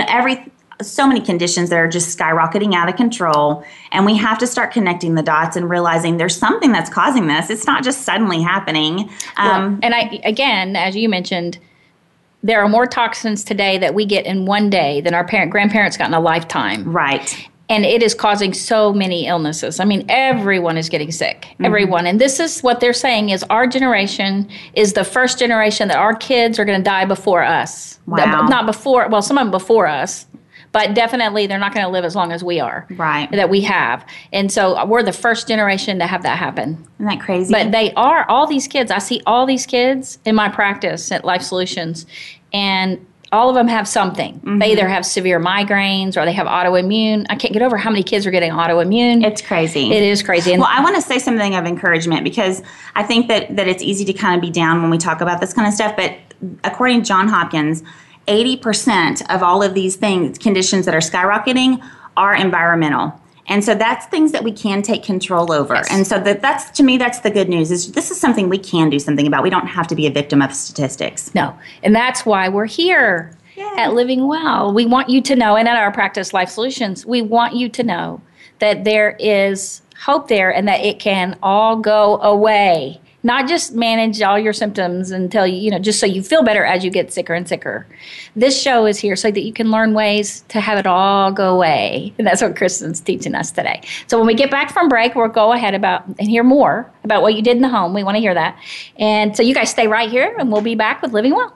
so many conditions that are just skyrocketing out of control, and we have to start connecting the dots and realizing there's something that's causing this. It's not just suddenly happening. And again, as you mentioned, there are more toxins today that we get in one day than our grandparents got in a lifetime. Right. And it is causing so many illnesses. Everyone is getting sick. Mm-hmm. Everyone. And this is what they're saying is our generation is the first generation that our kids are going to die before us. Wow. Not before, well, some of them before us. But definitely they're not going to live as long as we are. Right. That we have. And so we're the first generation to have that happen. Isn't that crazy? But they are, all these kids, I see all these kids in my practice at Life Solutions, and all of them have something. Mm-hmm. They either have severe migraines or they have autoimmune. I can't get over how many kids are getting autoimmune. It's crazy. It is crazy. Well, I want to say something of encouragement, because I think that it's easy to kind of be down when we talk about this kind of stuff. But according to Johns Hopkins, 80% of all of these conditions that are skyrocketing are environmental. And so that's things that we can take control over. Yes. And so that's, to me, that's the good news, is this is something we can do something about. We don't have to be a victim of statistics. No. And that's why we're here. at Living Well. We want you to know, and at our Practice Life Solutions, we want you to know that there is hope there and that it can all go away. Not just manage all your symptoms until just so you feel better as you get sicker and sicker. This show is here so that you can learn ways to have it all go away. And that's what Kristen's teaching us today. So when we get back from break, we'll go ahead and hear more about what you did in the home. We want to hear that. And so you guys stay right here and we'll be back with Living Well.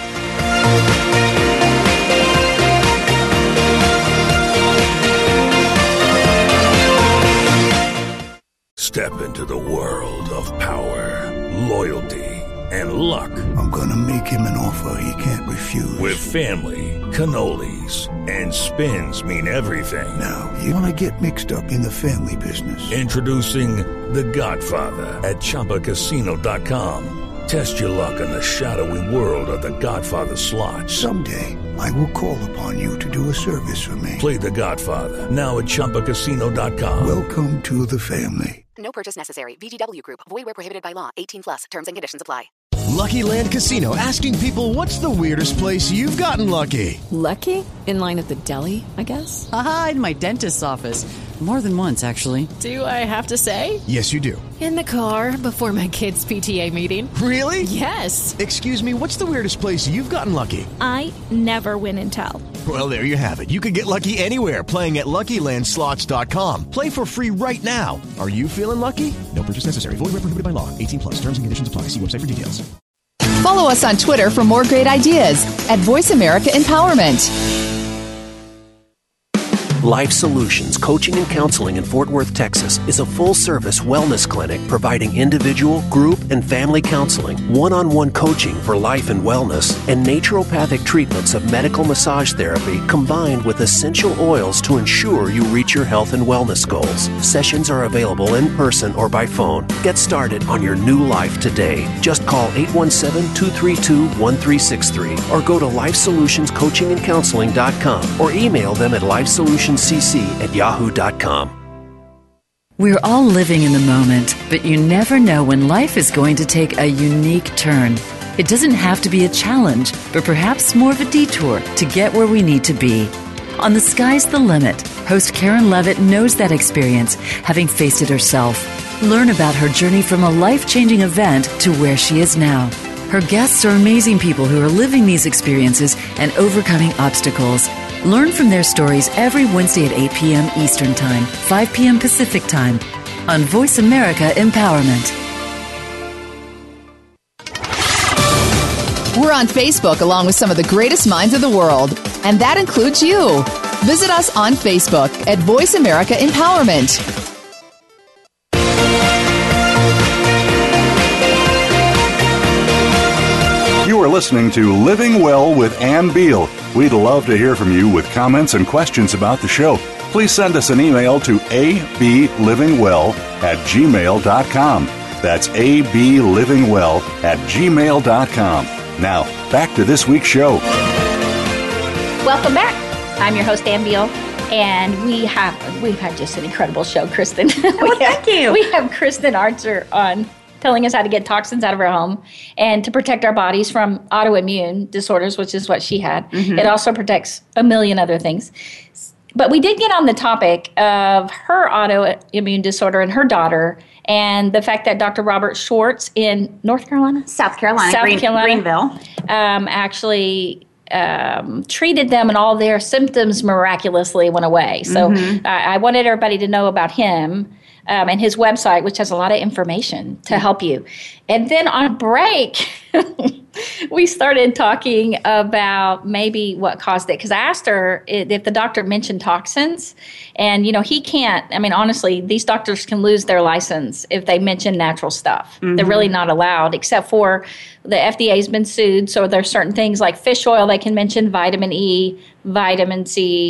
Step into the world of power, loyalty, and luck. I'm gonna make him an offer he can't refuse. With family, cannolis, and spins mean everything. Now, you wanna get mixed up in the family business. Introducing The Godfather at ChumbaCasino.com. Test your luck in the shadowy world of The Godfather slot. Someday, I will call upon you to do a service for me. Play The Godfather, now at ChumbaCasino.com. Welcome to the family. No purchase necessary. VGW Group. Void where prohibited by law. 18+. Terms and conditions apply. Lucky Land Casino, asking people, what's the weirdest place you've gotten lucky? Lucky? In line at the deli, I guess? Aha, in my dentist's office. More than once, actually. Do I have to say? Yes, you do. In the car before my kids' PTA meeting. Really? Yes. Excuse me, what's the weirdest place you've gotten lucky? I never win and tell. Well, there you have it. You can get lucky anywhere, playing at LuckyLandSlots.com. Play for free right now. Are you feeling lucky? No purchase necessary. Void where prohibited by law. 18+. Terms and conditions apply. See website for details. Follow us on Twitter for more great ideas at Voice America Empowerment. Life Solutions Coaching and Counseling in Fort Worth, Texas is a full-service wellness clinic providing individual, group, and family counseling, one-on-one coaching for life and wellness, and naturopathic treatments of medical massage therapy combined with essential oils to ensure you reach your health and wellness goals. Sessions are available in person or by phone. Get started on your new life today. Just call 817-232-1363 or go to LifeSolutionsCoachingandCounseling.com or email them at LifeSolutionsCC@yahoo.com. We're all living in the moment, but you never know when life is going to take a unique turn. It doesn't have to be a challenge, but perhaps more of a detour to get where we need to be. On The Sky's the Limit, host Karen Levitt knows that experience, having faced it herself. Learn about her journey from a life-changing event to where she is now. Her guests are amazing people who are living these experiences and overcoming obstacles. Learn from their stories every Wednesday at 8 p.m. Eastern Time, 5 p.m. Pacific Time on Voice America Empowerment. We're on Facebook along with some of the greatest minds of the world, and that includes you. Visit us on Facebook at Voice America Empowerment. You are listening to Living Well with Ann Beal. We'd love to hear from you with comments and questions about the show. Please send us an email to ablivingwell@gmail.com. That's ablivingwell@gmail.com. Now, back to this week's show. Welcome back. I'm your host, Ann Beal, and we've had just an incredible show, Kristen. Thank you. We have Kristen Archer on, telling us how to get toxins out of our home and to protect our bodies from autoimmune disorders, which is what she had. Mm-hmm. It also protects a million other things. But we did get on the topic of her autoimmune disorder and her daughter, and the fact that Dr. Robert Schwartz in South Carolina, Greenville, actually treated them, and all their symptoms miraculously went away. So I wanted everybody to know about him. And his website, which has a lot of information to help you. And then on break, we started talking about maybe what caused it. Because I asked her if the doctor mentioned toxins. And, he can't. I mean, honestly, these doctors can lose their license if they mention natural stuff. Mm-hmm. They're really not allowed, except for the FDA has been sued. So there's certain things like fish oil, they can mention vitamin E, vitamin C,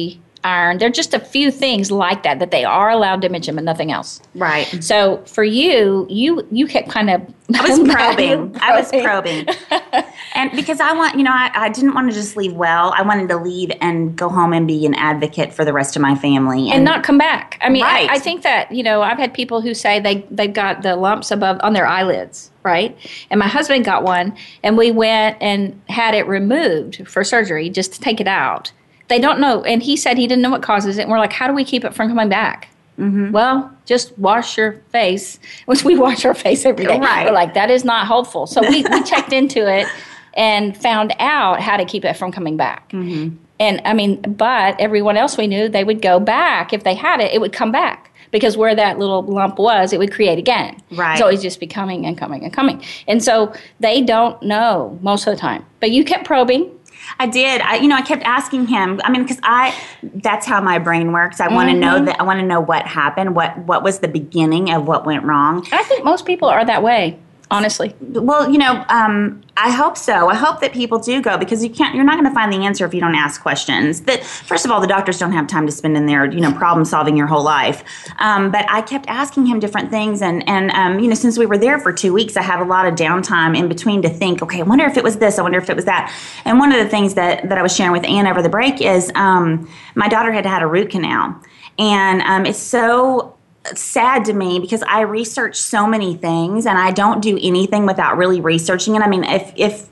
iron. There are just a few things like that they are allowed to mention, but nothing else. Right. So for you kept kind of... I was probing. And because I didn't want to just leave well. I wanted to leave and go home and be an advocate for the rest of my family. And not come back. I mean, right. I think that, I've had people who say they've got the lumps on their eyelids, right? And my husband got one, and we went and had it removed for surgery just to take it out. They don't know. And he said he didn't know what causes it. And we're like, how do we keep it from coming back? Mm-hmm. Well, just wash your face, which we wash our face every day. Right. We're like, that is not helpful. So we checked into it and found out how to keep it from coming back. Mm-hmm. And but everyone else we knew, they would go back. If they had it, it would come back. Because where that little lump was, it would create again. Right. So it's just be coming and coming and coming. And so they don't know most of the time. But you kept probing. I did. I kept asking him. I mean, because that's how my brain works. I want to know that. I want to know what happened. What was the beginning of what went wrong? I think most people are that way, honestly. Well, I hope so. I hope that people do go, because you're not going to find the answer if you don't ask questions. That, first of all, the doctors don't have time to spend in there, problem solving your whole life. But I kept asking him different things, and since we were there for 2 weeks, I had a lot of downtime in between to think, okay, I wonder if it was this, I wonder if it was that. And one of the things that I was sharing with Ann over the break is my daughter had a root canal, and it's so sad to me because I research so many things, and I don't do anything without really researching it. I mean, if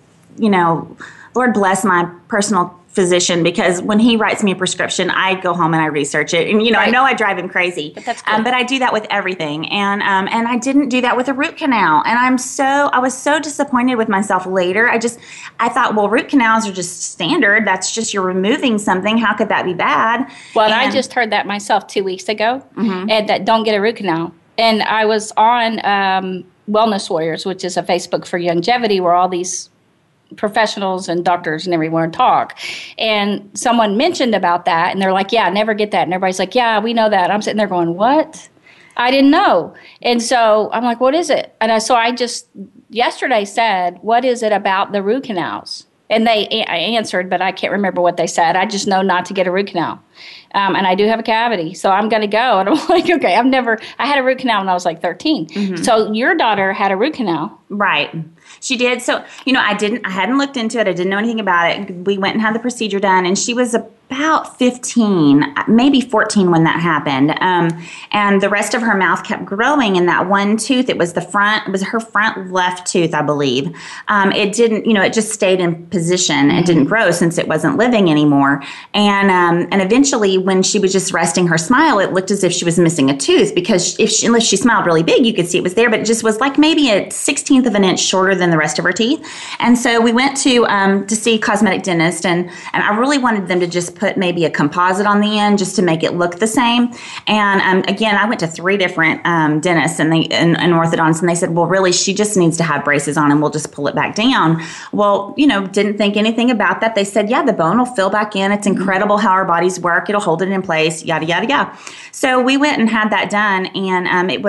Lord bless my personal physician, because when he writes me a prescription, I go home and I research it. And, right. I know I drive him crazy, but that's good. But I do that with everything. And I didn't do that with a root canal. And I was so disappointed with myself later. I thought, well, root canals are just standard. That's just, you're removing something. How could that be bad? Well, I just heard that myself 2 weeks ago, and that don't get a root canal. And I was on Wellness Warriors, which is a Facebook for longevity, where all these professionals and doctors and everyone talk, and someone mentioned about that, and they're like, yeah, never get that, and everybody's like, yeah, we know that. I'm sitting there going, what? I didn't know. And so I'm like, what is it? And I just yesterday said, what is it about the root canals? And they answered, but I can't remember what they said. I just know not to get a root canal. And I do have a cavity, so I'm going to go. And I'm like, okay, I had a root canal when I was like 13. Mm-hmm. So your daughter had a root canal. Right. She did. So, I hadn't looked into it. I didn't know anything about it. We went and had the procedure done, and she was about 15, maybe 14 when that happened. And the rest of her mouth kept growing, and that one tooth, it was her front left tooth, I believe. It didn't, it just stayed in position. It didn't grow since it wasn't living anymore. And eventually, when she was just resting her smile, it looked as if she was missing a tooth, because unless she smiled really big, you could see it was there, but it just was like maybe a 1/16 of an inch shorter than the rest of her teeth. And so we went to see a cosmetic dentist, and I really wanted them to just put maybe a composite on the end just to make it look the same. And again, I went to 3 different dentists and orthodontists, and they said, well, really, she just needs to have braces on, and we'll just pull it back down. Well, didn't think anything about that. They said, yeah, the bone will fill back in. It's incredible how our bodies work. It'll hold it in place, yada, yada, yada. So we went and had that done, and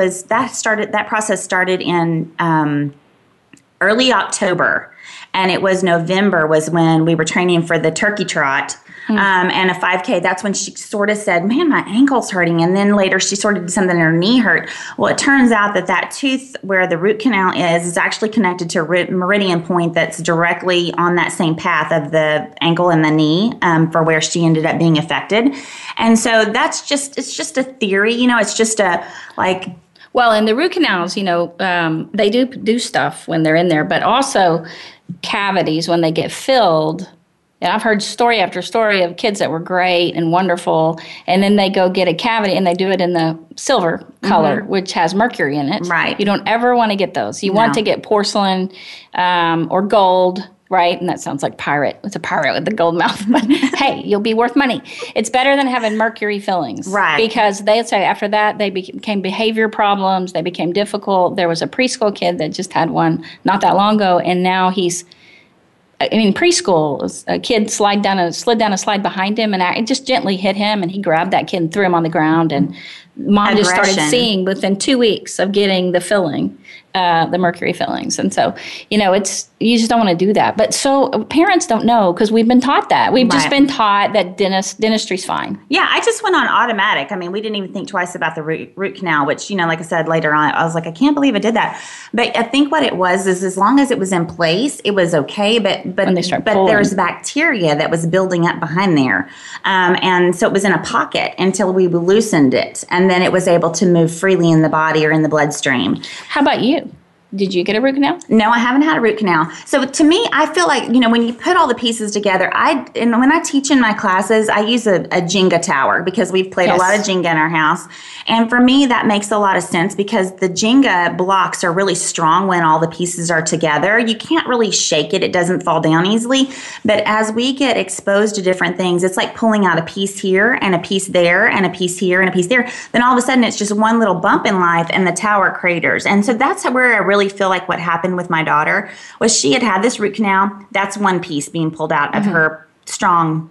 that process started in early October, and it was November was when we were training for the turkey trot and a 5K. That's when she sort of said, man, my ankle's hurting. And then later she sort of did something and her knee hurt. Well, it turns out that tooth where the root canal is actually connected to a meridian point that's directly on that same path of the ankle and the knee for where she ended up being affected. And so it's just a theory, it's just well, and the root canals, they do stuff when they're in there, but also cavities when they get filled. And I've heard story after story of kids that were great and wonderful, and then they go get a cavity and they do it in the silver color, which has mercury in it. Right. You don't ever want to get those. You want to get porcelain or gold. Right? And that sounds like pirate. It's a pirate with the gold mouth. But hey, you'll be worth money. It's better than having mercury fillings. Right. Because they'd say after that, they became behavior problems. They became difficult. There was a preschool kid that just had one not that long ago. And now preschool, a kid slid down a slide behind him, and it just gently hit him. And he grabbed that kid and threw him on the ground. And Mom just started seeing within 2 weeks of getting the filling the mercury fillings. And so, you you just don't want to do that. But so parents don't know because we've been taught that. We've just been taught that dentistry's fine. Yeah, I just went on automatic. I mean, we didn't even think twice about the root canal, which, like I said later on, I was like, I can't believe I did that. But I think what it was is as long as it was in place, it was okay. But there's bacteria that was building up behind there. And so it was in a pocket until we loosened it. And then it was able to move freely in the body or in the bloodstream. How about you? Did you get a root canal? No, I haven't had a root canal. So to me, I feel like, when you put all the pieces together, and when I teach in my classes, I use a Jenga tower because we've played a lot of Jenga in our house. And for me, that makes a lot of sense because the Jenga blocks are really strong when all the pieces are together. You can't really shake it. It doesn't fall down easily. But as we get exposed to different things, it's like pulling out a piece here and a piece there and a piece here and a piece there. Then all of a sudden, it's just one little bump in life and the tower craters. And so that's where I really feel like what happened with my daughter was she had this root canal. That's one piece being pulled out of her strong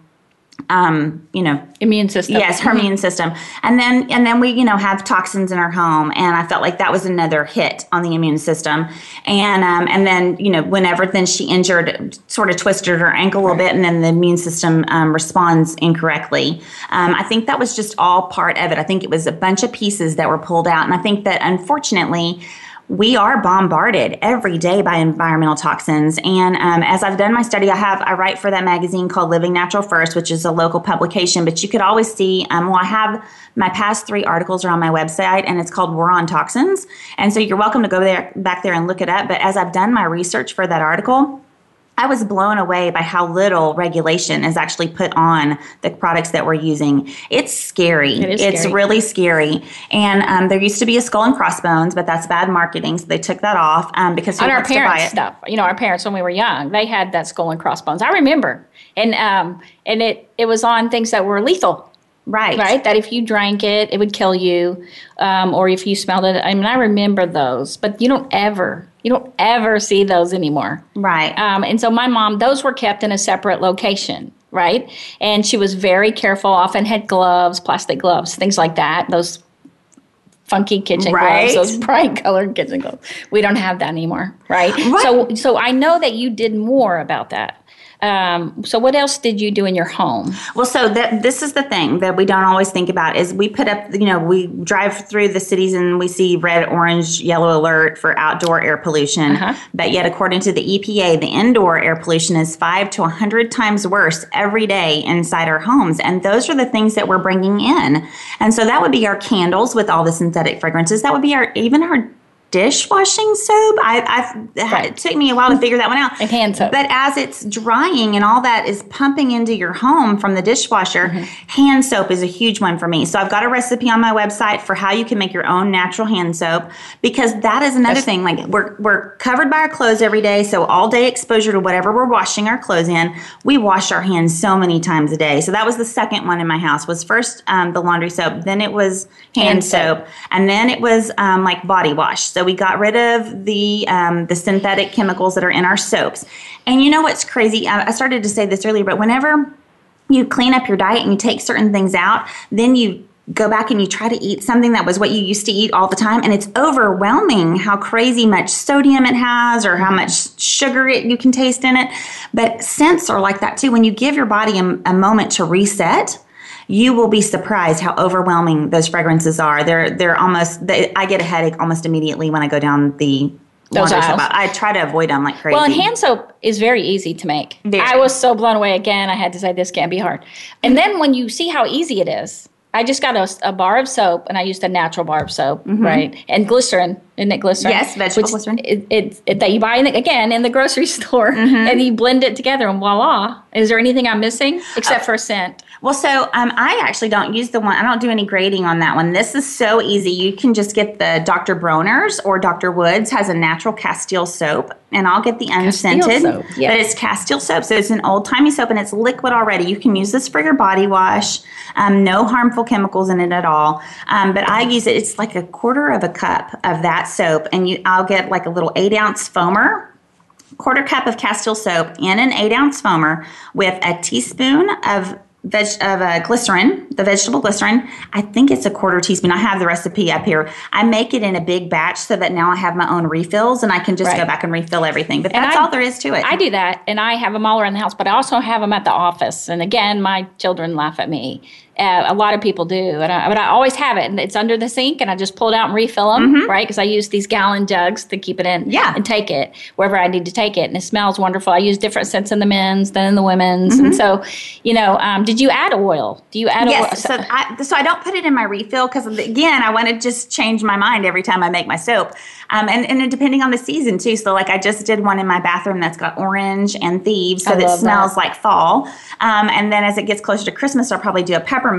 immune system. Yes, her immune system. And then we, have toxins in our home. And I felt like that was another hit on the immune system. And then, whenever then she injured, sort of twisted her ankle a little bit, and then the immune system responds incorrectly. I think that was just all part of it. I think it was a bunch of pieces that were pulled out. And I think that unfortunately, we are bombarded every day by environmental toxins. And as I've done my study, I write for that magazine called Living Natural First, which is a local publication. But you could always see, I have my past 3 articles are on my website, and it's called War on Toxins. And so you're welcome to go back there and look it up. But as I've done my research for that article, I was blown away by how little regulation is actually put on the products that we're using. It's scary. It's really scary. And there used to be a skull and crossbones, but that's bad marketing, so they took that off because on our parents' stuff. Our parents when we were young, they had that skull and crossbones. I remember, and it was on things that were lethal. Right. That if you drank it, it would kill you, or if you smelled it. I mean, I remember those, but you don't ever see those anymore. Right. And so my mom, those were kept in a separate location. Right. And she was very careful, often had gloves, plastic gloves, things like that. Those funky kitchen gloves, those bright colored kitchen gloves. We don't have that anymore. Right. So I know that you did more about that. So what else did you do in your home? Well, so this is the thing that we don't always think about is we put up, we drive through the cities and we see red, orange, yellow alert for outdoor air pollution. But yet, according to the EPA, the indoor air pollution is 5 to 100 times worse every day inside our homes. And those are the things that we're bringing in. And so that would be our candles with all the synthetic fragrances. That would be our dishwashing soap. It took me a while to figure that one out. And hand soap. But as it's drying and all that is pumping into your home from the dishwasher, hand soap is a huge one for me. So I've got a recipe on my website for how you can make your own natural hand soap, because that is another thing. Like we're covered by our clothes every day, so all day exposure to whatever we're washing our clothes in. We wash our hands so many times a day. So that was the second one in my house. Was first the laundry soap, then it was hand soap, and then it was like body wash. So we got rid of the synthetic chemicals that are in our soaps. And you know what's crazy? I started to say this earlier, but whenever you clean up your diet and you take certain things out, then you go back and you try to eat something that was what you used to eat all the time, and it's overwhelming how crazy much sodium it has or how much sugar you can taste in it. But scents are like that too. When you give your body a moment to reset, you will be surprised how overwhelming those fragrances are. They're almost. I get a headache almost immediately when I go down those aisles. I try to avoid them like crazy. Well, and hand soap is very easy to make. I was so blown away. Again, I had to say this can't be hard. And then when you see how easy it is, I just got a bar of soap, and I used a natural bar of soap, right? And glycerin, isn't it glycerin? Yes, vegetable glycerin. That you buy in the grocery store, and you blend it together, and voila. Is there anything I'm missing except for scent? Well, so I actually don't use the one. I don't do any grading on that one. This is so easy. You can just get the Dr. Bronner's or Dr. Woods has a natural Castile soap, and I'll get the unscented. But it's Castile soap, so it's an old-timey soap, and it's liquid already. You can use this for your body wash. No harmful chemicals in it at all. But I use it. It's like a quarter of a cup of that soap, and I'll get like a little 8-ounce foamer. Quarter cup of Castile soap in an 8-ounce foamer with a teaspoon of glycerin, the vegetable glycerin. I think it's a 1/4 teaspoon. I have the recipe up here. I make it in a big batch so that now I have my own refills and I can just go back and refill everything. But that's all there is to it. I do that, and I have them all around the house, but I also have them at the office. And again, my children laugh at me. A lot of people do, but I always have it, and it's under the sink, and I just pull it out and refill them, right? Because I use these gallon jugs to keep it in, and take it wherever I need to take it, and it smells wonderful. I use different scents in the men's than in the women's, and so, did you add oil? Do you add oil? Yes, so I don't put it in my refill because, again, I want to just change my mind every time I make my soap, and depending on the season, too. So, like, I just did one in my bathroom that's got orange and thieves, so that smells like fall, and then as it gets closer to Christmas, I'll probably do a peppermint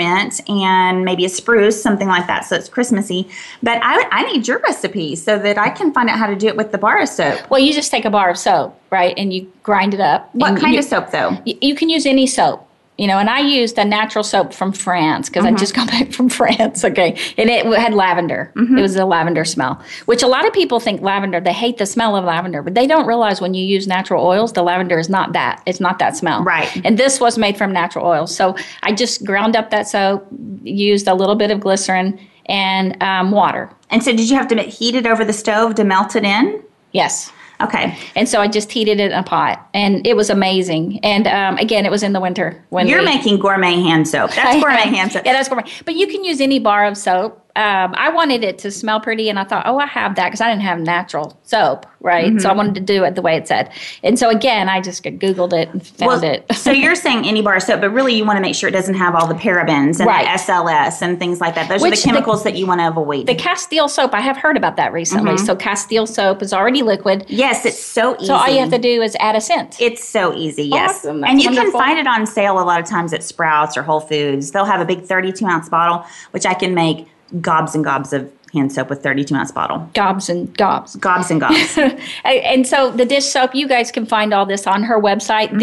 and maybe a spruce, something like that, so it's Christmassy. But I need your recipe so that I can find out how to do it with the bar of soap. Well, you just take a bar of soap, right, and you grind it up. What kind of soap, though? You can use any soap. And I used a natural soap from France because I just got back from France, okay? And it had lavender. It was a lavender smell, which a lot of people think lavender, they hate the smell of lavender, but they don't realize when you use natural oils, the lavender is not that. It's not that smell. Right. And this was made from natural oils. So I just ground up that soap, used a little bit of glycerin and water. And so did you have to heat it over the stove to melt it in? Yes. Okay. And so I just heated it in a pot, and it was amazing. And again, it was in the winter. You're making gourmet hand soap. That's gourmet hand soap. Yeah, that's gourmet. But you can use any bar of soap. I wanted it to smell pretty, and I thought, I have that because I didn't have natural soap, right? So I wanted to do it the way it said. And so, again, I just Googled it and found it. So you're saying any bar of soap, but really you want to make sure it doesn't have all the parabens and the SLS and things like that. Those are the chemicals that you want to avoid. The Castile soap, I have heard about that recently. So Castile soap is already liquid. Yes, it's so easy. So all you have to do is add a scent. It's so easy, yes. Awesome. And you can find it on sale a lot of times at Sprouts or Whole Foods. They'll have a big 32-ounce bottle, which I can make gobs and gobs of hand soap with 32-ounce bottle. Gobs and gobs. Gobs and gobs. And so the dish soap, you guys can find all this on her website,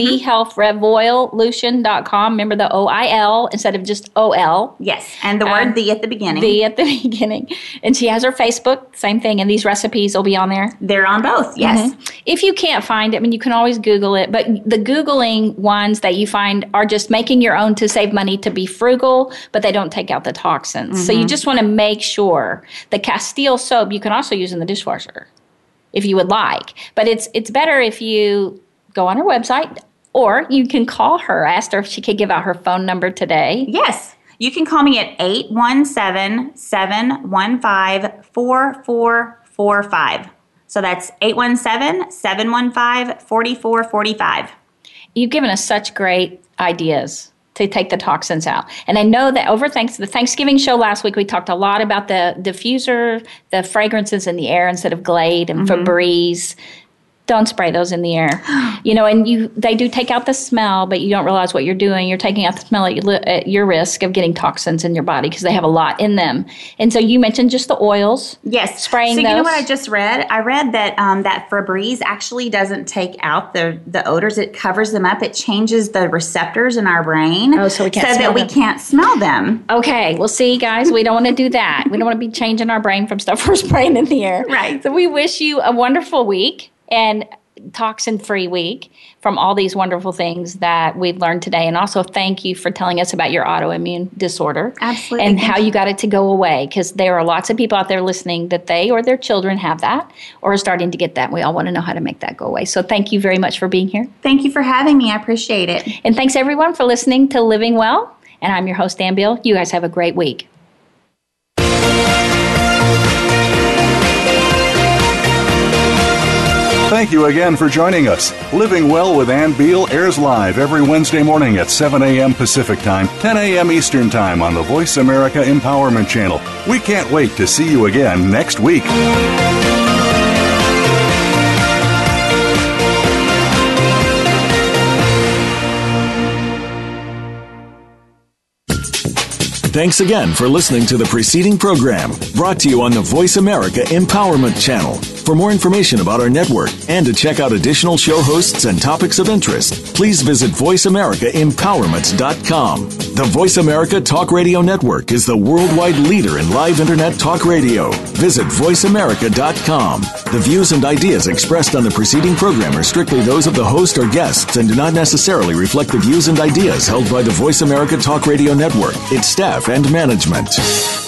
thehealthrevolution.com. Remember the OIL instead of just OL. Yes, and the word the at the beginning. The at the beginning. And she has her Facebook, same thing, and these recipes will be on there. They're on both, yes. If you can't find it, you can always Google it, but the Googling ones that you find are just making your own to save money, to be frugal, but they don't take out the toxins. So you just want to make sure. The Castile soap you can also use in the dishwasher if you would like. But it's better if you go on her website, or you can call her. I asked her if she could give out her phone number today. Yes. You can call me at 817-715-4445. So that's 817-715-4445. You've given us such great ideas to take the toxins out. And I know that over the Thanksgiving show last week, we talked a lot about the diffuser, the fragrances in the air instead of Glade and Febreze. Don't spray those in the air. And they do take out the smell, but you don't realize what you're doing. You're taking out the smell at your risk of getting toxins in your body because they have a lot in them. And so you mentioned just the oils. Yes. Spraying those. So you know what I just read? I read that that Febreze actually doesn't take out the odors. It covers them up. It changes the receptors in our brain. Oh, so we can't smell that we can't smell them. Okay. Well, see, guys, we don't want to do that. We don't want to be changing our brain from stuff we're spraying in the air. Right. So we wish you a wonderful week and toxin-free week from all these wonderful things that we've learned today. And also thank you for telling us about your autoimmune disorder. Absolutely. And how you got it to go away, because there are lots of people out there listening that they or their children have that or are starting to get that. We all want to know how to make that go away. So thank you very much for being here. Thank you for having me. I appreciate it. And thanks everyone for listening to Living Well. And I'm your host, Ann Beal. You guys have a great week. Thank you again for joining us. Living Well with Ann Beal airs live every Wednesday morning at 7 a.m. Pacific Time, 10 a.m. Eastern Time on the Voice America Empowerment Channel. We can't wait to see you again next week. Thanks again for listening to the preceding program brought to you on the Voice America Empowerment Channel. For more information about our network and to check out additional show hosts and topics of interest, please visit VoiceAmericaEmpowerment.com. The Voice America Talk Radio Network is the worldwide leader in live Internet talk radio. Visit VoiceAmerica.com. The views and ideas expressed on the preceding program are strictly those of the host or guests and do not necessarily reflect the views and ideas held by the Voice America Talk Radio Network, its staff, and management.